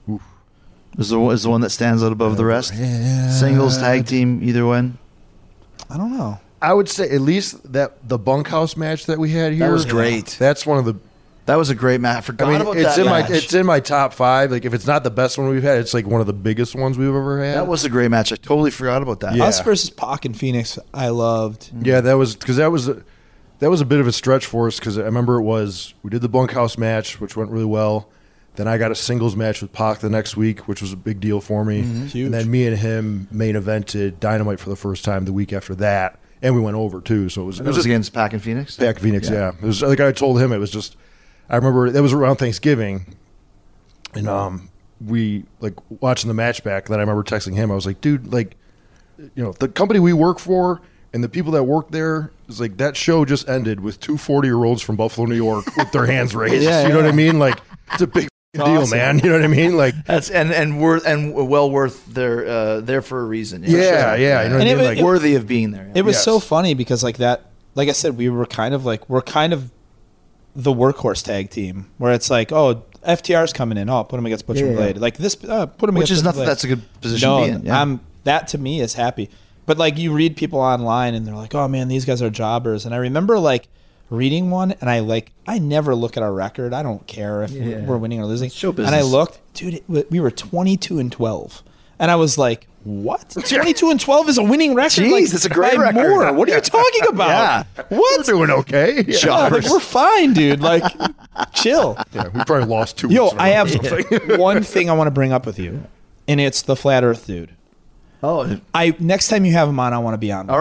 Is the one that stands out above the rest? Singles, tag team, either one. I don't know. I would say at least that the bunkhouse match that we had here That was great. That's one of the. That was a great match. I forgot I mean, about it's that in match. it's in my top 5. Like if it's not the best one we've had, it's like one of the biggest ones we've ever had. That was a great match. I totally forgot about that. Yeah. Us versus Pac and Phoenix, I loved. Yeah, that was because that was a bit of a stretch for us because I remember we did the bunkhouse match, which went really well. Then I got a singles match with Pac the next week, which was a big deal for me. Huge. And then me and him main evented Dynamite for the first time the week after that, and we went over too. So it was That was just against Pac and Phoenix. Pac Phoenix. Yeah. It was like I told him. It was just I remember that was around Thanksgiving, and we like watching the match back. Then I remember texting him. I was like, dude, like, you know, the company we work for and the people that work there is like that show just ended with 2 40-year-olds from Buffalo, New York, with their hands raised. Yeah, you know yeah. what I mean? Like it's a big deal, awesome. man. You know what I mean? Like That's and well worth their there for a reason. yeah. You know what And I it mean? was- Like worthy of being there. It was Yes. so funny because like that, like I said, we're kind of the workhorse tag team where it's like, oh, FTR's coming in, oh, put him against Butcher and Yeah. Blade, like this, put him Which against is Butcher nothing. Blade. That's a good position No, to be in. Yeah. that to me is happy. But like you read people online and they're like, oh man, these guys are jobbers. And I remember like reading one and I never look at our record. I don't care if Yeah. we're winning or losing. show And I business. looked, dude, we were 22-12. And I was like, what? 22-12 is a winning record? Jeez, like, that's a great by record. more. What are you talking about? Yeah. we're doing okay. Yeah. Yeah, like, we're fine, dude. Like, chill. Yeah, we probably lost 2 Yo, weeks in a I row have or something. one thing I want to bring up with you, and it's the Flat Earth dude. Oh, Next time you have him on, I want to be on. all right.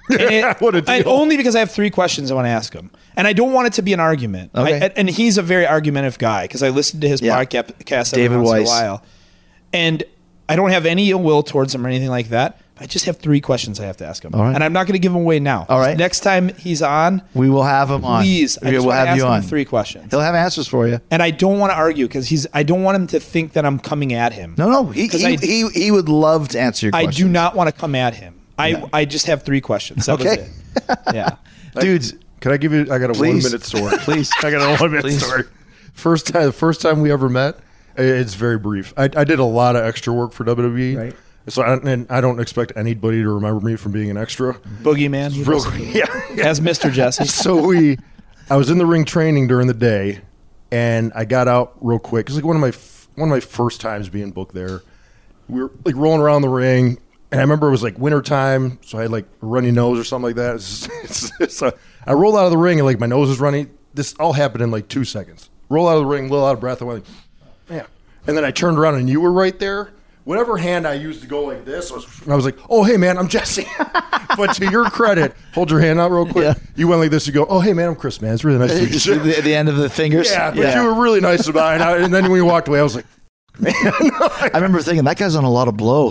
And only because I have 3 questions I want to ask him, and I don't want it to be an argument. Okay. And he's a very argumentative guy because I listened to his podcast every David once in a Weiss. while, and I don't have any ill will towards him or anything like that. I just have 3 questions I have to ask him, All right. and I'm not going to give them away now. All right. Next time he's on, We will have him on. please, I just we'll want to have ask you him on. 3 questions. He'll have answers for you. And I don't want to argue because I don't want him to think that I'm coming at him. No, he would love to answer your I questions. do not want to come at him. I just have 3 questions. That was Okay. it. Yeah. Dudes, Can I give you? I got a Please. 1 minute story. Please. I got a 1 minute Please. story. The first time we ever met, it's very brief. I did a lot of extra work for WWE. Right. So I don't expect anybody to remember me from being an extra. Boogeyman. he Real, was- yeah. As Mr. Jesse. So I was in the ring training during the day, and I got out real quick. It's like one of my first times being booked there. We were like rolling around the ring, and I remember it was like winter time, so I had like a runny nose or something like that. So I rolled out of the ring, and like my nose was running. This all happened in like 2 seconds. Roll out of the ring, a little out of breath. I went, man. And then I turned around, and you were right there. Whatever hand I used to go like this, I was like, oh, hey, man, I'm Jesse. But to your credit, hold your hand out real quick. Yeah. You went like this. You go, oh, hey, man, I'm Chris, man. It's really nice to meet just you. the end of the fingers. Yeah, but you were really nice about it. And then when you walked away, I was like, I remember thinking that guy's on a lot of blow.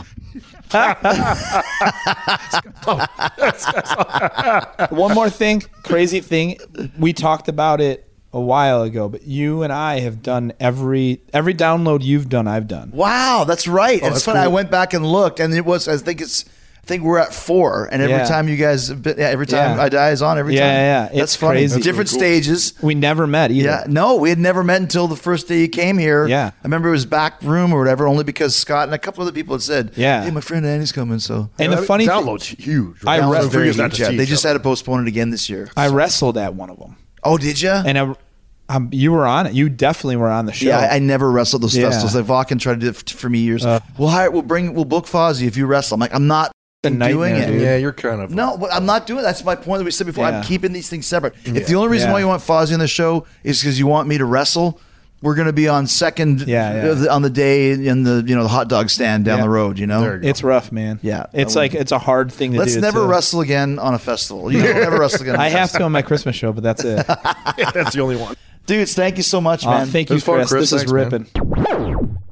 One more thing, crazy thing. We talked about it a while ago, but you and I have done every download you've done, I've done. Wow, that's right. And it's that's funny. I cool. went back and looked, and it was. I think we're at 4, and every Yeah. time you guys, every time Yeah. I die is on. Every Yeah, time, yeah. That's It's funny. crazy. Different Cool. stages. We never met either. Yeah, no, we had never met until the first day you came here. Yeah. I remember it was back room or whatever, only because Scott and a couple other people had said, Yeah. hey, my friend Andy's coming, so. And the funny thing, download's huge. I Download's read- Very huge, not huge, to yeah. see They each just other. had to postpone it again this year. I wrestled at one of them, Oh, did you? and you were on it. You definitely were on the show. Yeah, I never wrestled those Yeah. festivals. Like Vakken tried to do it for me years. We'll book Fozzy if you wrestle. I'm like, I'm not a doing nightmare, it. dude. Yeah, you're kind of. No, but I'm not doing it. That's my point that we said before. Yeah. I'm keeping these things separate. If the only reason Yeah. why you want Fozzy on the show is because you want me to wrestle, we're going to be on second on the day in the hot dog stand down Yeah. the road. You know, There you go. It's rough, man. Yeah. It's like it's a hard thing to let's do. never too. wrestle again on a festival. You know, never wrestle again. On a I have festival. to on my Christmas show, but that's it. That's the only one. Dudes. Thank you so much, man. Thank you, was fun, Chris. Chris. This is Thanks, man. ripping.